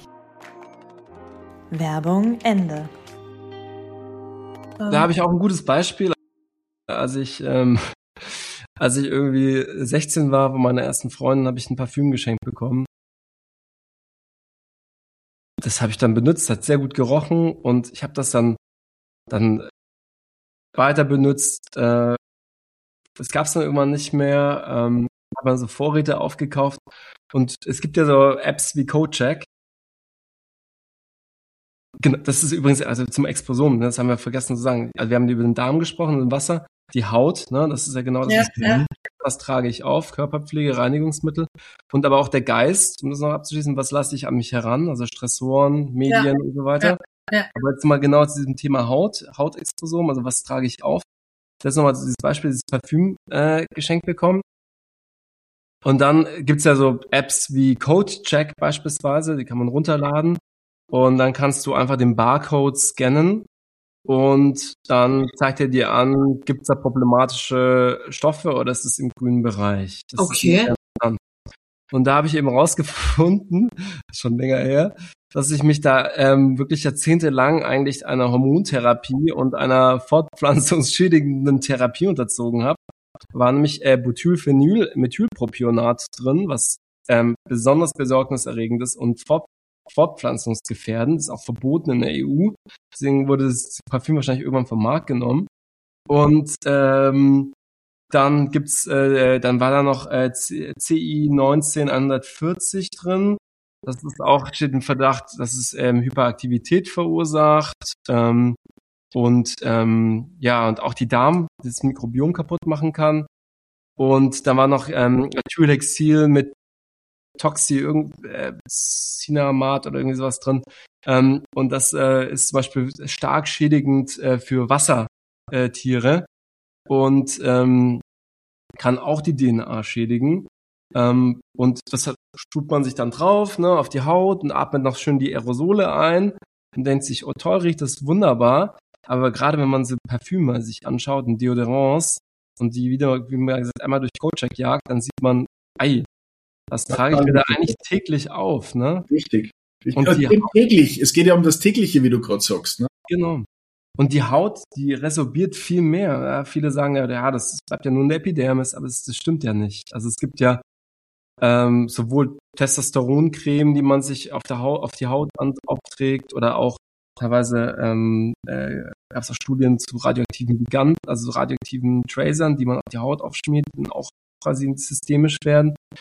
Werbung Ende. Da habe ich auch ein gutes Beispiel. Als ich irgendwie 16 war, von meiner ersten Freundin, habe ich ein Parfüm geschenkt bekommen. Das habe ich dann benutzt, hat sehr gut gerochen und ich habe das dann weiter benutzt. Das gab es dann irgendwann nicht mehr. Habe dann so Vorräte aufgekauft und es gibt ja so Apps wie CodeCheck. Genau, das ist übrigens also zum Exposom, ne, das haben wir vergessen zu sagen. Also wir haben über den Darm gesprochen, das Wasser, die Haut, ne, das ist ja genau das. Was trage ich auf? Körperpflege, Reinigungsmittel und aber auch der Geist, um das noch abzuschließen, was lasse ich an mich heran? Also Stressoren, Medien und so weiter. Ja. Aber jetzt mal genau zu diesem Thema Hautexposom, also was trage ich auf? Das ist nochmal dieses Beispiel, dieses Parfüm geschenkt bekommen. Und dann gibt's ja so Apps wie CodeCheck beispielsweise, die kann man runterladen und dann kannst du einfach den Barcode scannen und dann zeigt er dir an, gibt's da problematische Stoffe oder ist es im grünen Bereich? Das Okay. Und da habe ich eben rausgefunden, schon länger her, dass ich mich da wirklich jahrzehntelang eigentlich einer Hormontherapie und einer fortpflanzungsschädigenden Therapie unterzogen habe. Da war nämlich Butylphenylmethylpropionat drin, was besonders besorgniserregend ist und fortpflanzungsgefährdend, ist auch verboten in der EU. Deswegen wurde das Parfüm wahrscheinlich irgendwann vom Markt genommen. Und dann war da noch CI 19140 drin. Das ist auch, steht im Verdacht, dass es Hyperaktivität verursacht. Und auch die das Mikrobiom kaputt machen kann. Und dann war noch Acetylhexyl mit Cinamat oder irgendwie sowas drin. Und das ist zum Beispiel stark schädigend für Wassertiere und kann auch die DNA schädigen. Und das tut man sich dann drauf, ne, auf die Haut und atmet noch schön die Aerosole ein und denkt sich, oh toll, riecht das wunderbar. Aber gerade wenn man so Parfüme sich anschaut und Deodorants und die wieder, wie man gesagt, einmal durch CodeCheck jagt, dann sieht man, das trage ich mir da eigentlich täglich auf, ne? Richtig. Und täglich. Es geht ja um das Tägliche, wie du gerade sagst, ne? Genau. Und die Haut, die resorbiert viel mehr. Ja, viele sagen ja, das bleibt ja nur in der Epidermis, aber das stimmt ja nicht. Also es gibt ja sowohl Testosteroncreme, die man sich auf die Haut aufträgt, oder auch teilweise gab es auch Studien zu radioaktiven Liganten, also radioaktiven Tracern, die man auf die Haut aufschmiert und auch quasi systemisch werden.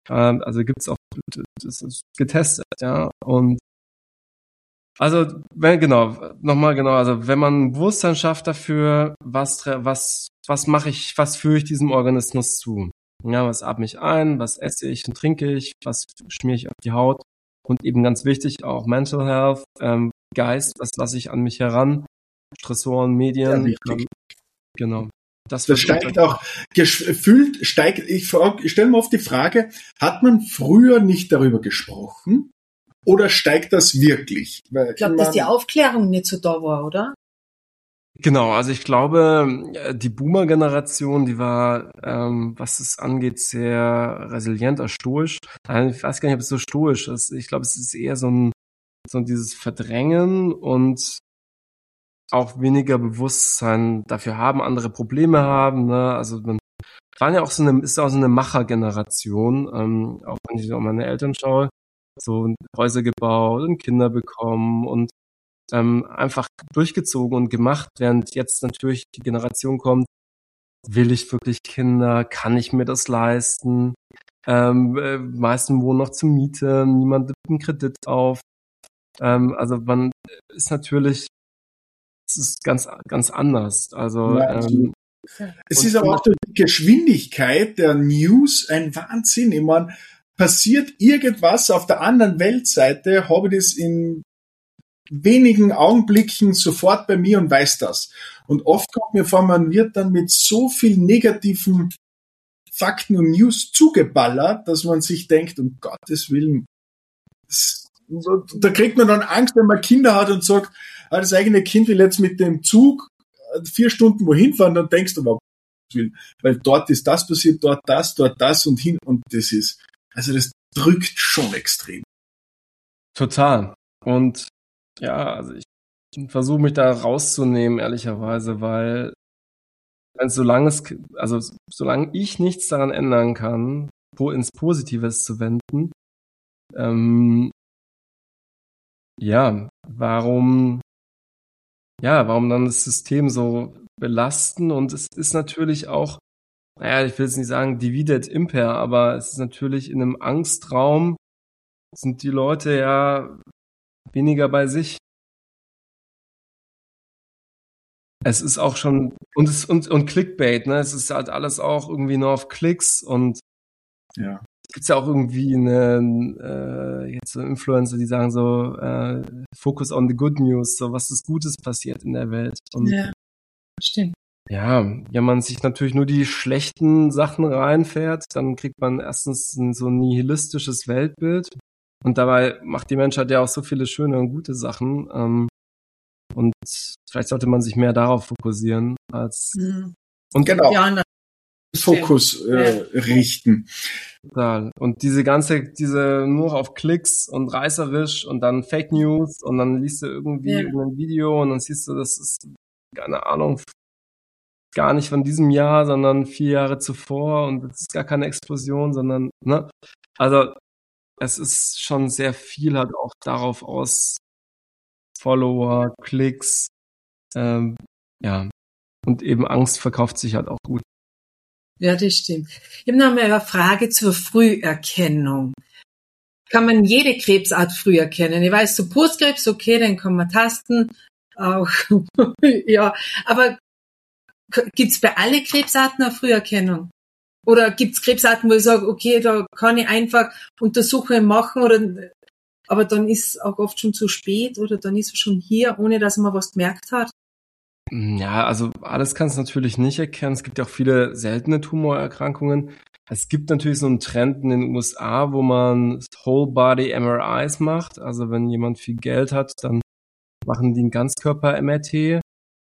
Also gibt's auch, das ist getestet, ja. Und also, also wenn man ein Bewusstsein schafft dafür, was mache ich, was führe ich diesem Organismus zu? Ja, was atme ich ein, was esse ich und trinke ich, was schmiere ich auf die Haut? Und eben ganz wichtig auch Mental Health, Geist, was lasse ich an mich heran? Stressoren, Medien. Genau. Das steigt auch, gefühlt steigt, ich stelle mir oft die Frage, hat man früher nicht darüber gesprochen? Oder steigt das wirklich? Weil, ich glaube, dass die Aufklärung nicht so da war, oder? Genau, also ich glaube, die Boomer-Generation, die war, was es angeht, sehr resilient, stoisch. Ich weiß gar nicht, ob es so stoisch ist. Ich glaube, es ist eher so dieses Verdrängen und auch weniger Bewusstsein dafür haben, andere Probleme haben, ne? Also man waren ja auch ist auch so eine Macher-Generation, auch wenn ich auf meine Eltern schaue, so Häuser gebaut und Kinder bekommen und einfach durchgezogen und gemacht, während jetzt natürlich die Generation kommt, will ich wirklich Kinder, kann ich mir das leisten? Meisten wohnen noch zur Miete, niemand nimmt einen Kredit auf. Also man ist natürlich, es ist ganz, ganz anders. Also ja, es ist aber auch die Geschwindigkeit der News ein Wahnsinn. Ich meine, passiert irgendwas auf der anderen Weltseite, habe ich das in wenigen Augenblicken sofort bei mir und weiß das. Und oft kommt mir vor, man wird dann mit so viel negativen Fakten und News zugeballert, dass man sich denkt, um Gottes Willen, da kriegt man dann Angst, wenn man Kinder hat und sagt, das eigene Kind will jetzt mit dem Zug 4 Stunden wohin fahren, dann denkst du, um Gottes Willen, weil dort ist das passiert, dort das und hin und das ist, also das drückt schon extrem. Total. Und ja, also ich versuche mich da rauszunehmen, ehrlicherweise, weil solange ich nichts daran ändern kann, ins Positives zu wenden, warum dann das System so belasten? Und es ist natürlich auch, ich will jetzt nicht sagen divide et impera, aber es ist natürlich in einem Angstraum sind die Leute ja weniger bei sich. Es ist auch schon, und Clickbait, ne? Es ist halt alles auch irgendwie nur auf Klicks und ja. Es gibt ja auch irgendwie jetzt so Influencer, die sagen so, Focus on the good news, so was ist Gutes passiert in der Welt. Und ja, stimmt. Ja, wenn man sich natürlich nur die schlechten Sachen reinfährt, dann kriegt man erstens so ein nihilistisches Weltbild. Und dabei macht die Menschheit ja auch so viele schöne und gute Sachen. Und vielleicht sollte man sich mehr darauf fokussieren als und genau. Fokus richten. Total. Und diese nur auf Klicks und reißerisch und dann Fake News und dann liest du irgendwie irgendein Video und dann siehst du, das ist, keine Ahnung, gar nicht von diesem Jahr, sondern 4 Jahre zuvor und es ist gar keine Explosion, sondern, ne? Also, es ist schon sehr viel halt auch darauf aus, Follower, Klicks, und eben Angst verkauft sich halt auch gut. Ja, das stimmt. Ich habe noch mal eine Frage zur Früherkennung. Kann man jede Krebsart früh erkennen? Ich weiß, so Brustkrebs, okay, den kann man tasten. Auch, ja. Aber gibt's bei alle Krebsarten eine Früherkennung? Oder gibt's Krebsarten, wo ich sage, okay, da kann ich einfach Untersuchungen machen, aber dann ist auch oft schon zu spät oder dann ist es schon hier, ohne dass man was gemerkt hat? Ja, also alles kannst du natürlich nicht erkennen. Es gibt ja auch viele seltene Tumorerkrankungen. Es gibt natürlich so einen Trend in den USA, wo man Whole-Body-MRIs macht. Also wenn jemand viel Geld hat, dann machen die ein Ganzkörper-MRT.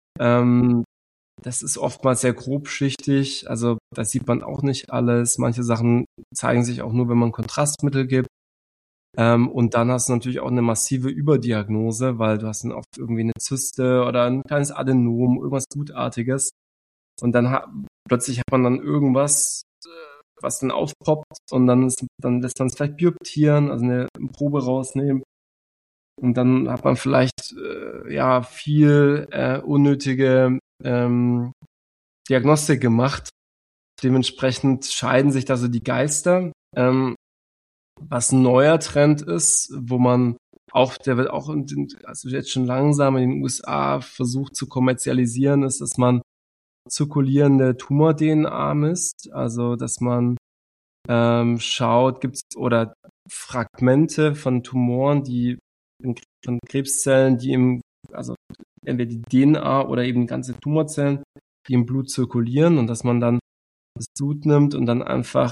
Das ist oftmals sehr grobschichtig. Also da sieht man auch nicht alles. Manche Sachen zeigen sich auch nur, wenn man Kontrastmittel gibt. Und dann hast du natürlich auch eine massive Überdiagnose, weil du hast dann oft irgendwie eine Zyste oder ein kleines Adenom, irgendwas Gutartiges. Und dann plötzlich hat man dann irgendwas, was dann aufpoppt und dann lässt man es vielleicht bioptieren, also eine Probe rausnehmen. Und dann hat man vielleicht viel unnötige Diagnostik gemacht. Dementsprechend scheiden sich da so die Geister. Was ein neuer Trend ist, wo man auch, der wird auch also jetzt schon langsam in den USA versucht zu kommerzialisieren, ist, dass man zirkulierende Tumor-DNA misst. Also, dass man schaut, gibt's oder Fragmente von Tumoren, von Krebszellen, also entweder die DNA oder eben ganze Tumorzellen, die im Blut zirkulieren, und dass man dann das Blut nimmt und dann einfach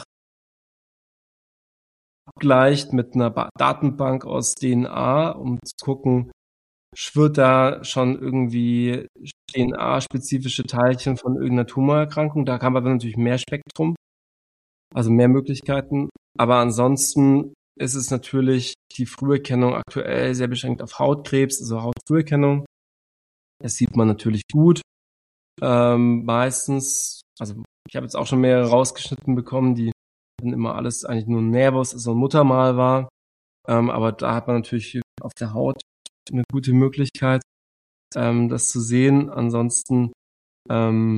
abgleicht mit einer Datenbank aus DNA, um zu gucken, schwirrt da schon irgendwie DNA-spezifische Teilchen von irgendeiner Tumorerkrankung. Da kann man natürlich mehr Spektrum, also mehr Möglichkeiten. Aber ansonsten ist es natürlich die Früherkennung aktuell sehr beschränkt auf Hautkrebs, also Hautfrüherkennung. Das sieht man natürlich gut. Meistens, also ich habe jetzt auch schon mehrere rausgeschnitten bekommen, die dann immer alles eigentlich nur Nervus, also ein Muttermal war. Aber da hat man natürlich auf der Haut eine gute Möglichkeit, das zu sehen. Ansonsten, man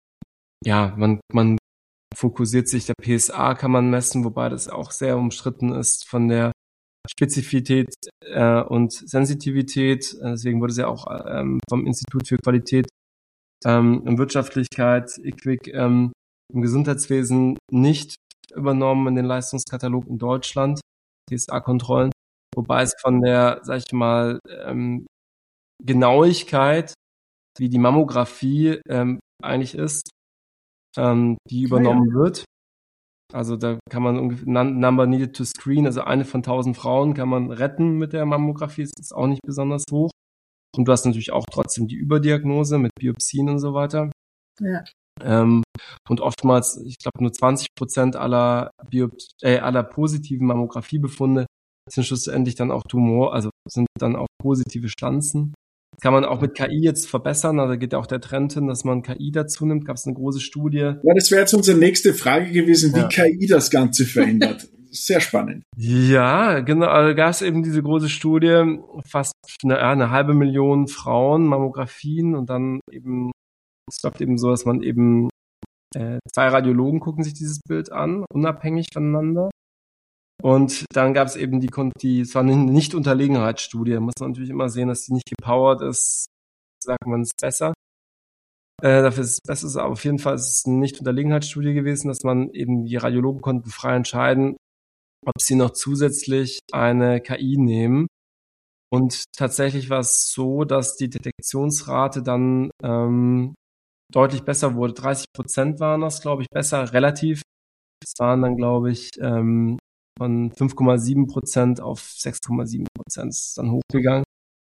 fokussiert sich, der PSA kann man messen, wobei das auch sehr umstritten ist von der Spezifität und Sensitivität. Deswegen wurde es ja auch vom Institut für Qualität und Wirtschaftlichkeit, IQWiC, im Gesundheitswesen nicht übernommen in den Leistungskatalog in Deutschland, PSA-Kontrollen, wobei es von der, sag ich mal, Genauigkeit, wie die Mammographie eigentlich ist, die übernommen wird. Also da kann man ungefähr Number needed to screen, also eine von 1000 Frauen kann man retten mit der Mammographie, das ist auch nicht besonders hoch. Und du hast natürlich auch trotzdem die Überdiagnose mit Biopsien und so weiter. Ja. Und oftmals, ich glaube, nur 20% aller positiven Mammografiebefunde sind schlussendlich dann auch also sind dann auch positive Stanzen. Das kann man auch mit KI jetzt verbessern, also geht auch der Trend hin, dass man KI dazu nimmt. Gab es eine große Studie. Ja, das wäre jetzt unsere nächste Frage gewesen, wie KI das Ganze verändert. Sehr spannend. Ja, genau, also gab es eben diese große Studie, fast eine 500.000 Frauen, Mammografien, und dann eben, es klappt eben so, dass man eben 2 Radiologen gucken sich dieses Bild an, unabhängig voneinander. Und dann gab es eben es war eine Nicht-Unterlegenheitsstudie. Da muss man natürlich immer sehen, dass die nicht gepowert ist. Sagt man, es ist besser. Dafür ist es besser, aber auf jeden Fall ist es eine Nicht-Unterlegenheitsstudie gewesen, dass man eben, die Radiologen konnten frei entscheiden, ob sie noch zusätzlich eine KI nehmen. Und tatsächlich war es so, dass die Detektionsrate dann deutlich besser wurde. 30% waren das, glaube ich, besser, relativ. Das waren dann, glaube ich, von 5,7% auf 6,7% ist dann hochgegangen.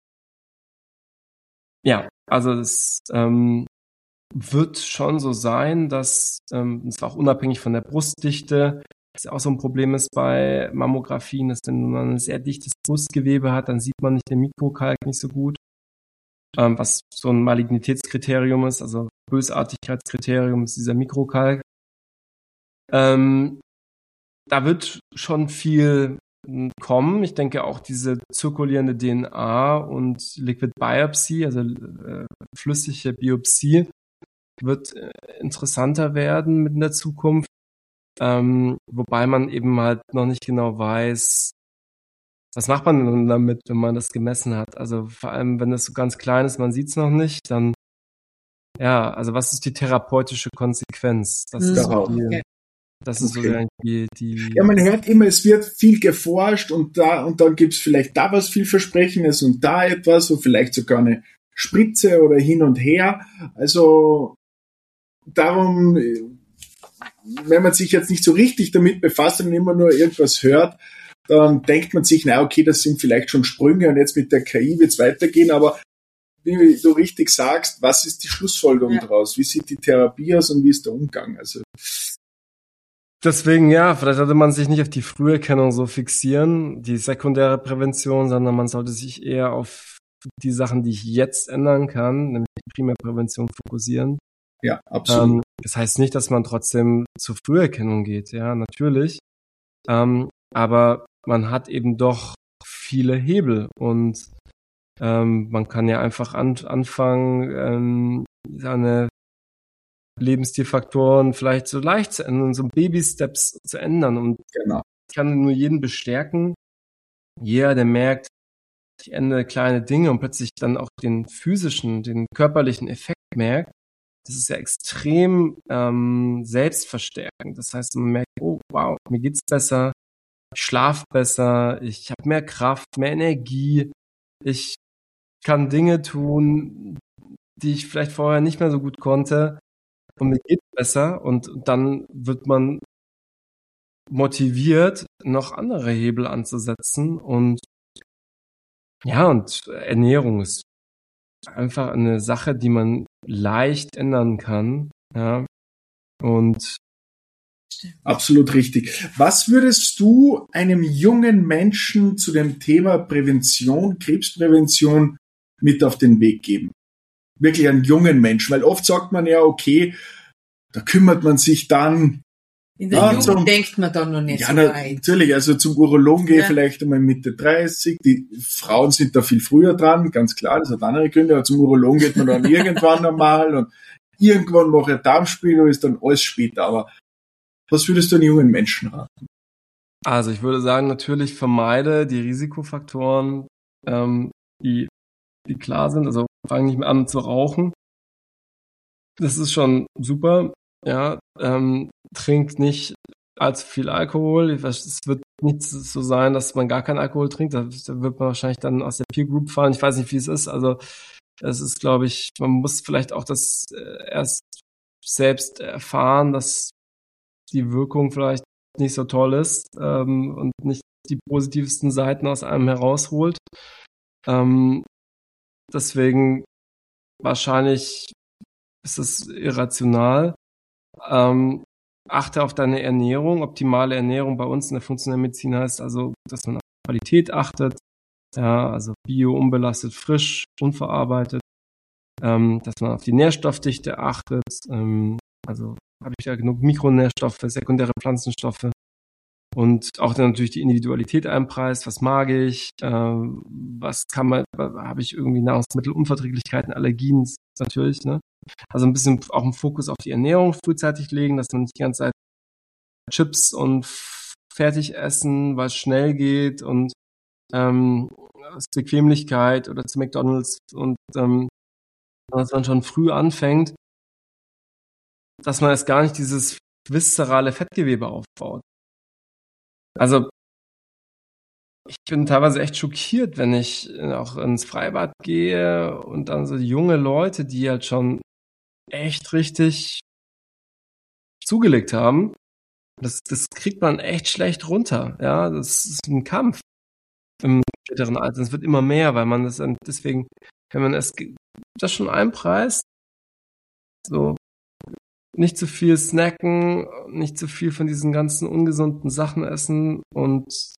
Ja, also es wird schon so sein, dass es auch unabhängig von der Brustdichte, das ja auch so ein Problem ist bei Mammografien, dass wenn man ein sehr dichtes Brustgewebe hat, dann sieht man nicht den Mikrokalk nicht so gut, was so ein Malignitätskriterium ist, also Bösartigkeitskriterium ist dieser Mikrokalk. Da wird schon viel kommen. Ich denke auch diese zirkulierende DNA und Liquid Biopsy, also flüssige Biopsie, wird interessanter werden in der Zukunft. Wobei man eben halt noch nicht genau weiß, was macht man denn damit, wenn man das gemessen hat. Also vor allem, wenn das so ganz klein ist, man sieht es noch nicht, dann also was ist die therapeutische Konsequenz? Das ist so die Ja, man hört immer, es wird viel geforscht und dann gibt's vielleicht da was vielversprechendes und da etwas und vielleicht sogar eine Spritze oder hin und her. Also darum, wenn man sich jetzt nicht so richtig damit befasst und immer nur irgendwas hört, dann denkt man sich, na okay, das sind vielleicht schon Sprünge und jetzt mit der KI wird's weitergehen, aber wie du richtig sagst, was ist die Schlussfolgerung daraus? Wie sieht die Therapie aus und wie ist der Umgang? Also deswegen, vielleicht sollte man sich nicht auf die Früherkennung so fixieren, die sekundäre Prävention, sondern man sollte sich eher auf die Sachen, die ich jetzt ändern kann, nämlich die Primärprävention fokussieren. Ja, absolut. Das heißt nicht, dass man trotzdem zur Früherkennung geht, ja, natürlich. Aber man hat eben doch viele Hebel und man kann ja einfach anfangen, seine Lebensstilfaktoren vielleicht so leicht zu ändern, so Baby-Steps zu ändern. Und kann nur jeden bestärken. Jeder, der merkt, ich ändere kleine Dinge und plötzlich dann auch den physischen, den körperlichen Effekt merkt, das ist ja extrem selbstverstärkend. Das heißt, man merkt, oh wow, mir geht's besser, ich schlafe besser, ich habe mehr Kraft, mehr Energie, ich kann Dinge tun, die ich vielleicht vorher nicht mehr so gut konnte und mir geht's besser und dann wird man motiviert, noch andere Hebel anzusetzen und ja, und Ernährung ist einfach eine Sache, die man leicht ändern kann, ja, und Absolut richtig. Was würdest du einem jungen Menschen zu dem Thema Prävention, Krebsprävention mit auf den Weg geben? Wirklich einen jungen Menschen, weil oft sagt man ja, okay, da kümmert man sich dann. In der Jugend denkt man dann noch nicht so weit. Natürlich, also zum Urologen gehe vielleicht einmal Mitte 30. Die Frauen sind da viel früher dran, ganz klar, das hat andere Gründe, aber zum Urologen geht man dann irgendwann einmal und irgendwann mache ich Darmspiegelung, ist dann alles später. Aber was würdest du den jungen Menschen raten? Also ich würde sagen, natürlich vermeide die Risikofaktoren, die klar sind. Also fang nicht mehr an zu rauchen. Das ist schon super. Ja, trinkt nicht allzu viel Alkohol. Es wird nicht so sein, dass man gar keinen Alkohol trinkt. Da wird man wahrscheinlich dann aus der Peer Group fallen. Ich weiß nicht, wie es ist. Also es ist, glaube ich, man muss vielleicht auch das erst selbst erfahren, dass die Wirkung vielleicht nicht so toll ist und nicht die positivsten Seiten aus einem herausholt. Deswegen wahrscheinlich ist es irrational. Achte auf deine Ernährung. Optimale Ernährung bei uns in der funktionellen Medizin heißt also, dass man auf Qualität achtet. Ja, also bio, unbelastet, frisch, unverarbeitet. Dass man auf die Nährstoffdichte achtet. Also habe ich ja genug Mikronährstoffe, sekundäre Pflanzenstoffe. Und auch dann natürlich die Individualität einpreist. Was mag ich? Was kann man, habe ich irgendwie Nahrungsmittelunverträglichkeiten, Allergien? Natürlich, ne? Also ein bisschen auch einen Fokus auf die Ernährung frühzeitig legen, dass man nicht die ganze Zeit Chips und fertig essen, weil es schnell geht und aus Bequemlichkeit oder zu McDonald's und dass man schon früh anfängt, dass man erst gar nicht dieses viszerale Fettgewebe aufbaut. Also ich bin teilweise echt schockiert, wenn ich auch ins Freibad gehe und dann so junge Leute, die halt schon echt richtig zugelegt haben. Das kriegt man echt schlecht runter. Ja, das ist ein Kampf im späteren Alter. Es wird immer mehr, weil man das dann deswegen, wenn man das schon einpreist, so nicht zu viel snacken, nicht zu viel von diesen ganzen ungesunden Sachen essen und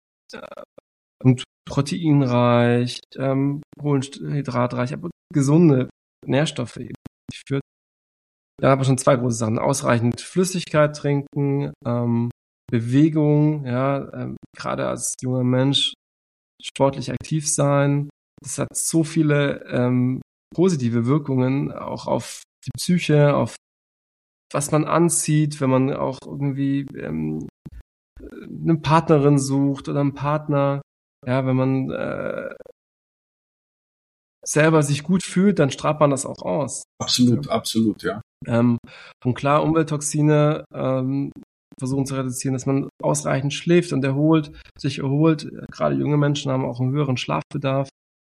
proteinreich, kohlenhydratreich, aber gesunde Nährstoffe eben führt. Ja, aber schon zwei große Sachen. Ausreichend Flüssigkeit trinken, Bewegung, ja, gerade als junger Mensch sportlich aktiv sein. Das hat so viele positive Wirkungen auch auf die Psyche, auf was man anzieht, wenn man auch irgendwie eine Partnerin sucht oder einen Partner. Ja, wenn man selber sich gut fühlt, dann strahlt man das auch aus. Absolut, absolut, ja. Und klar, Umwelttoxine versuchen zu reduzieren, dass man ausreichend schläft und sich erholt. Gerade junge Menschen haben auch einen höheren Schlafbedarf.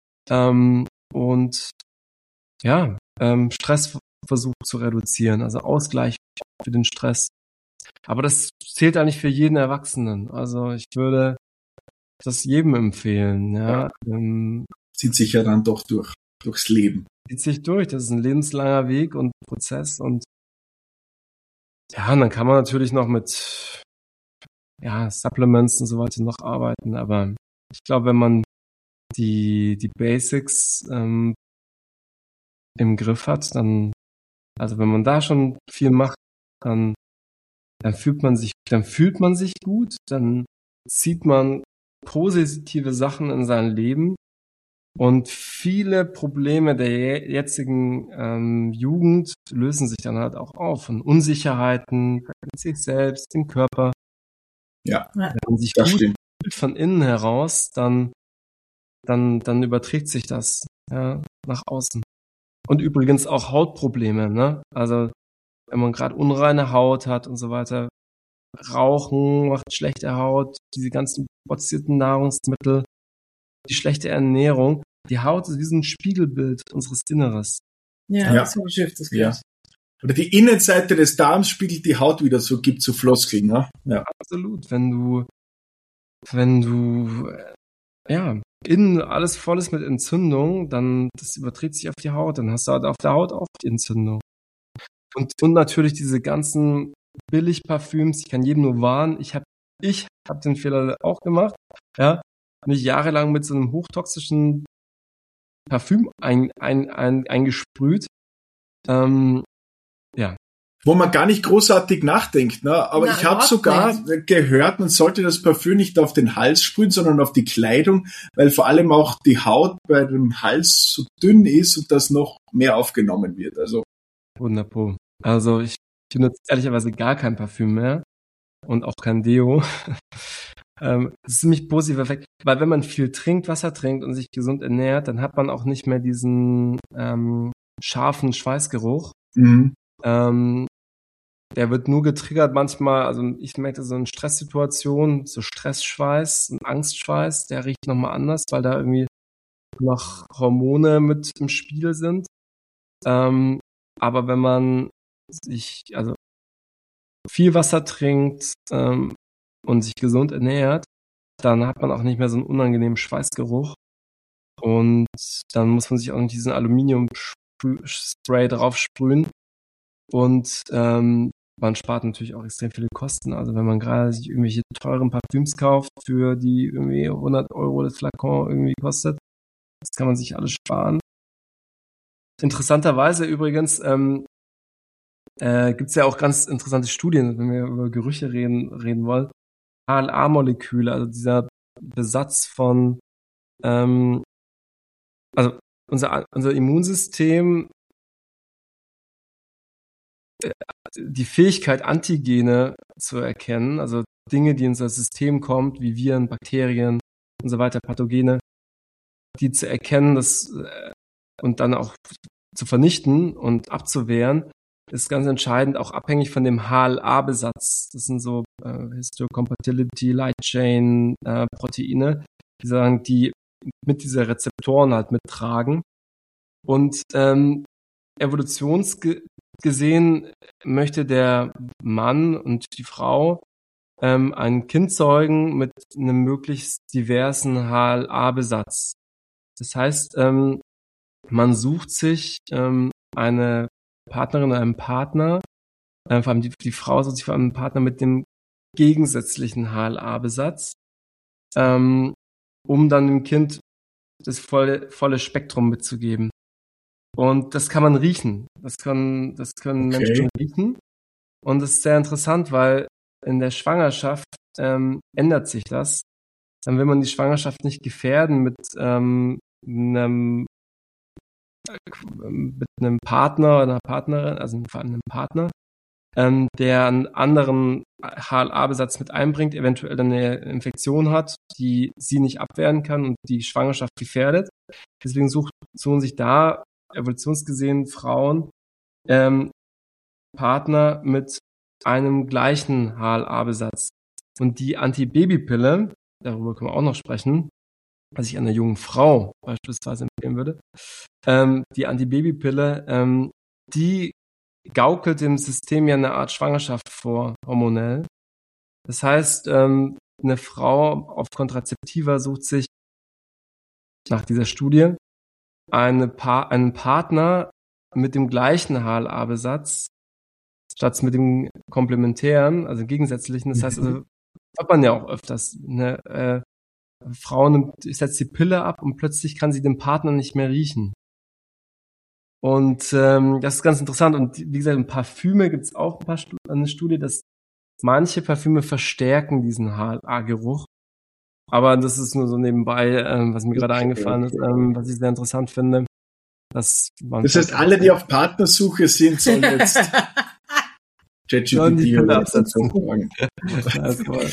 Und ja, Stress versucht zu reduzieren, also Ausgleich für den Stress. Aber das zählt eigentlich für jeden Erwachsenen. Also ich würde das jedem empfehlen. Ja. Zieht sich ja dann doch durchs Leben. Zieht sich durch. Das ist ein lebenslanger Weg und Prozess. Und ja, und dann kann man natürlich noch mit Supplements und so weiter noch arbeiten. Aber ich glaube, wenn man die Basics im Griff hat, dann, also wenn man da schon viel macht, dann fühlt man sich gut, dann zieht man positive Sachen in sein Leben und viele Probleme der jetzigen Jugend lösen sich dann halt auch auf von Unsicherheiten, sich selbst, den Körper. Ja, wenn man sich das gut stimmt. fühlt von innen heraus, dann überträgt sich das nach außen. Und übrigens auch Hautprobleme, ne? Also wenn man gerade unreine Haut hat und so weiter, Rauchen macht schlechte Haut, diese ganzen prozessierten Nahrungsmittel, die schlechte Ernährung. Die Haut ist wie so ein Spiegelbild unseres Inneres. Ja, Ja. das habe ich öfters Ja. gehört. Oder die Innenseite des Darms spiegelt die Haut wieder, so gibt so Floskeln, ne? Ja. Absolut. Wenn du innen alles voll ist mit Entzündung, dann das überträgt sich auf die Haut, dann hast du halt auf der Haut auch die Entzündung. Und natürlich diese ganzen Billigparfüms, ich kann jedem nur warnen, ich hab den Fehler auch gemacht, ja, mich jahrelang mit so einem hochtoxischen Parfüm eingesprüht. Wo man gar nicht großartig nachdenkt, ne? Aber Na, ich habe überhaupt sogar gehört, man sollte das Parfüm nicht auf den Hals sprühen, sondern auf die Kleidung, weil vor allem auch die Haut bei dem Hals so dünn ist und das noch mehr aufgenommen wird. Also Wunderbar. Also ich benutze ehrlicherweise gar kein Parfüm mehr und auch kein Deo. Das ist ziemlich positiv Effekt, weil wenn man viel trinkt, Wasser trinkt und sich gesund ernährt, dann hat man auch nicht mehr diesen scharfen Schweißgeruch. Der wird nur getriggert manchmal, also ich merke so in Stresssituationen, so Stressschweiß, ein Angstschweiß, der riecht nochmal anders, weil da irgendwie noch Hormone mit im Spiel sind. Aber wenn man sich also viel Wasser trinkt und sich gesund ernährt, dann hat man auch nicht mehr so einen unangenehmen Schweißgeruch. Und dann muss man sich auch nicht diesen Aluminiumspray drauf sprühen. Und man spart natürlich auch extrem viele Kosten. Also wenn man gerade sich irgendwelche teuren Parfüms kauft, für die irgendwie 100 € das Flakon irgendwie kostet, das kann man sich alles sparen. Interessanterweise übrigens gibt's ja auch ganz interessante Studien, wenn wir über Gerüche reden wollen. HLA-Moleküle, also dieser Besatz von also unser Immunsystem, die Fähigkeit, Antigene zu erkennen, also Dinge, die in unser System kommen, wie Viren, Bakterien und so weiter, Pathogene, die zu erkennen, und dann auch zu vernichten und abzuwehren, ist ganz entscheidend, auch abhängig von dem HLA-Besatz. Das sind so Histocompatibility, Light Chain Proteine, die mit dieser Rezeptoren halt mittragen. Und evolutionsgesehen möchte der Mann und die Frau ein Kind zeugen mit einem möglichst diversen HLA-Besatz. Das heißt, man sucht sich eine Partnerin oder einen Partner, vor allem die Frau sucht sich vor allem einen Partner mit dem gegensätzlichen HLA-Besatz, um dann dem Kind das volle Spektrum mitzugeben. Und das kann man riechen. Das können Menschen riechen. Und das ist sehr interessant, weil in der Schwangerschaft ändert sich das. Dann will man die Schwangerschaft nicht gefährden mit einem Partner oder einer Partnerin, also vor allem einem Partner, der einen anderen HLA-Besatz mit einbringt, eventuell dann eine Infektion hat, die sie nicht abwehren kann und die Schwangerschaft gefährdet. Deswegen suchen sich da evolutionsgesehen Frauen Partner mit einem gleichen HLA-Besatz. Und die Antibabypille, darüber können wir auch noch sprechen, was ich einer jungen Frau beispielsweise empfehlen würde, die Antibabypille, die gaukelt dem System ja eine Art Schwangerschaft vor, hormonell. Das heißt, eine Frau auf Kontrazeptiva sucht sich nach dieser Studie einen Partner mit dem gleichen HLA-Besatz statt mit dem komplementären, also gegensätzlichen. Das heißt, also hat man ja auch öfters. Eine Frau setzt die Pille ab und plötzlich kann sie den Partner nicht mehr riechen. Und das ist ganz interessant. Und wie gesagt, in Parfüme gibt es auch eine Studie, dass manche Parfüme verstärken diesen HLA-Geruch. Aber das ist nur so nebenbei, was mir gerade eingefallen ist, was ich sehr interessant finde. Das heißt, alle, die auf Partnersuche sind, sollen jetzt ChatGPT oder absetzen. fragen. Ja,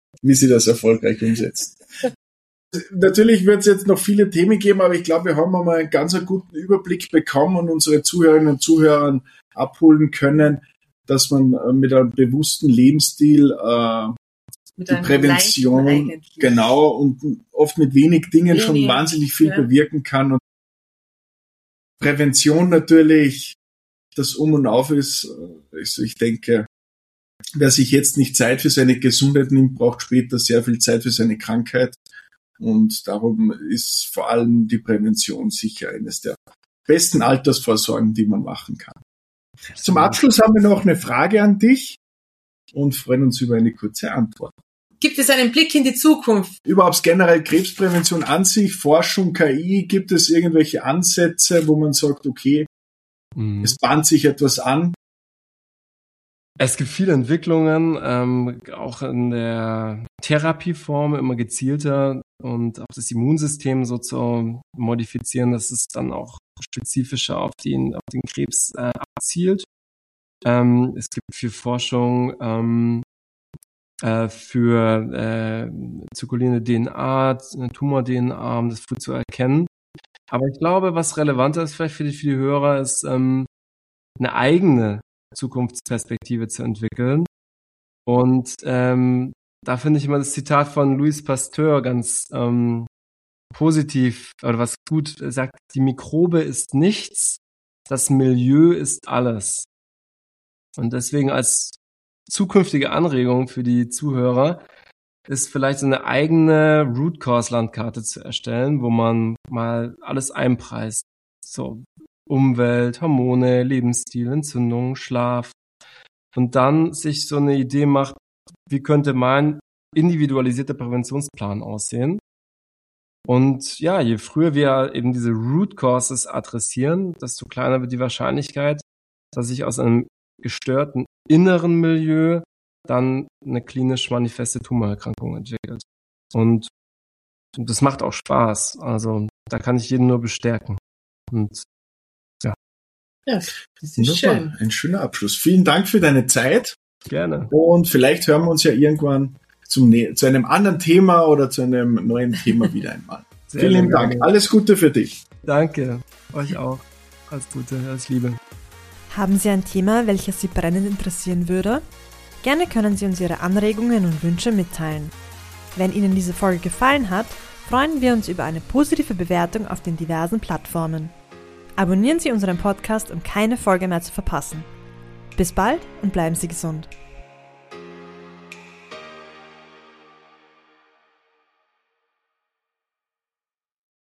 wie sie das erfolgreich umsetzt. Natürlich wird es jetzt noch viele Themen geben, aber ich glaube, wir haben einmal einen ganz guten Überblick bekommen und unsere Zuhörerinnen und Zuhörer abholen können, dass man mit einem bewussten Lebensstil die Prävention, genau, und oft mit wenig Dingen schon wahnsinnig viel bewirken kann. Und Prävention natürlich, das Um und Auf ist, also ich denke, wer sich jetzt nicht Zeit für seine Gesundheit nimmt, braucht später sehr viel Zeit für seine Krankheit. Und darum ist vor allem die Prävention sicher eines der besten Altersvorsorgen, die man machen kann. Zum Abschluss haben wir noch eine Frage an dich und freuen uns über eine kurze Antwort. Gibt es einen Blick in die Zukunft? Überhaupt generell Krebsprävention an sich, Forschung, KI, gibt es irgendwelche Ansätze, wo man sagt, okay, es bahnt sich etwas an? Es gibt viele Entwicklungen, auch in der Therapieform immer gezielter und auch das Immunsystem so zu modifizieren, dass es dann auch spezifischer auf den Krebs abzielt. Es gibt viel Forschung für zirkulierende DNA, Tumor-DNA, um das früh zu erkennen. Aber ich glaube, was relevanter ist vielleicht für die Hörer, ist eine eigene Zukunftsperspektive zu entwickeln. Und da finde ich immer das Zitat von Louis Pasteur ganz positiv, oder was gut sagt, die Mikrobe ist nichts, das Milieu ist alles. Und deswegen als zukünftige Anregung für die Zuhörer ist vielleicht so eine eigene Root-Cause-Landkarte zu erstellen, wo man mal alles einpreist. So Umwelt, Hormone, Lebensstil, Entzündung, Schlaf. Und dann sich so eine Idee macht, wie könnte mein individualisierter Präventionsplan aussehen? Und ja, je früher wir eben diese Root Causes adressieren, desto kleiner wird die Wahrscheinlichkeit, dass sich aus einem gestörten inneren Milieu dann eine klinisch manifeste Tumorerkrankung entwickelt. Und das macht auch Spaß. Also da kann ich jeden nur bestärken. Und ja, das ist schön. Ein schöner Abschluss. Vielen Dank für deine Zeit. Gerne. Und vielleicht hören wir uns ja irgendwann zu einem anderen Thema oder zu einem neuen Thema wieder einmal. Vielen Dank. Alles Gute für dich. Danke. Euch auch. Alles Gute, alles Liebe. Haben Sie ein Thema, welches Sie brennend interessieren würde? Gerne können Sie uns Ihre Anregungen und Wünsche mitteilen. Wenn Ihnen diese Folge gefallen hat, freuen wir uns über eine positive Bewertung auf den diversen Plattformen. Abonnieren Sie unseren Podcast, um keine Folge mehr zu verpassen. Bis bald und bleiben Sie gesund.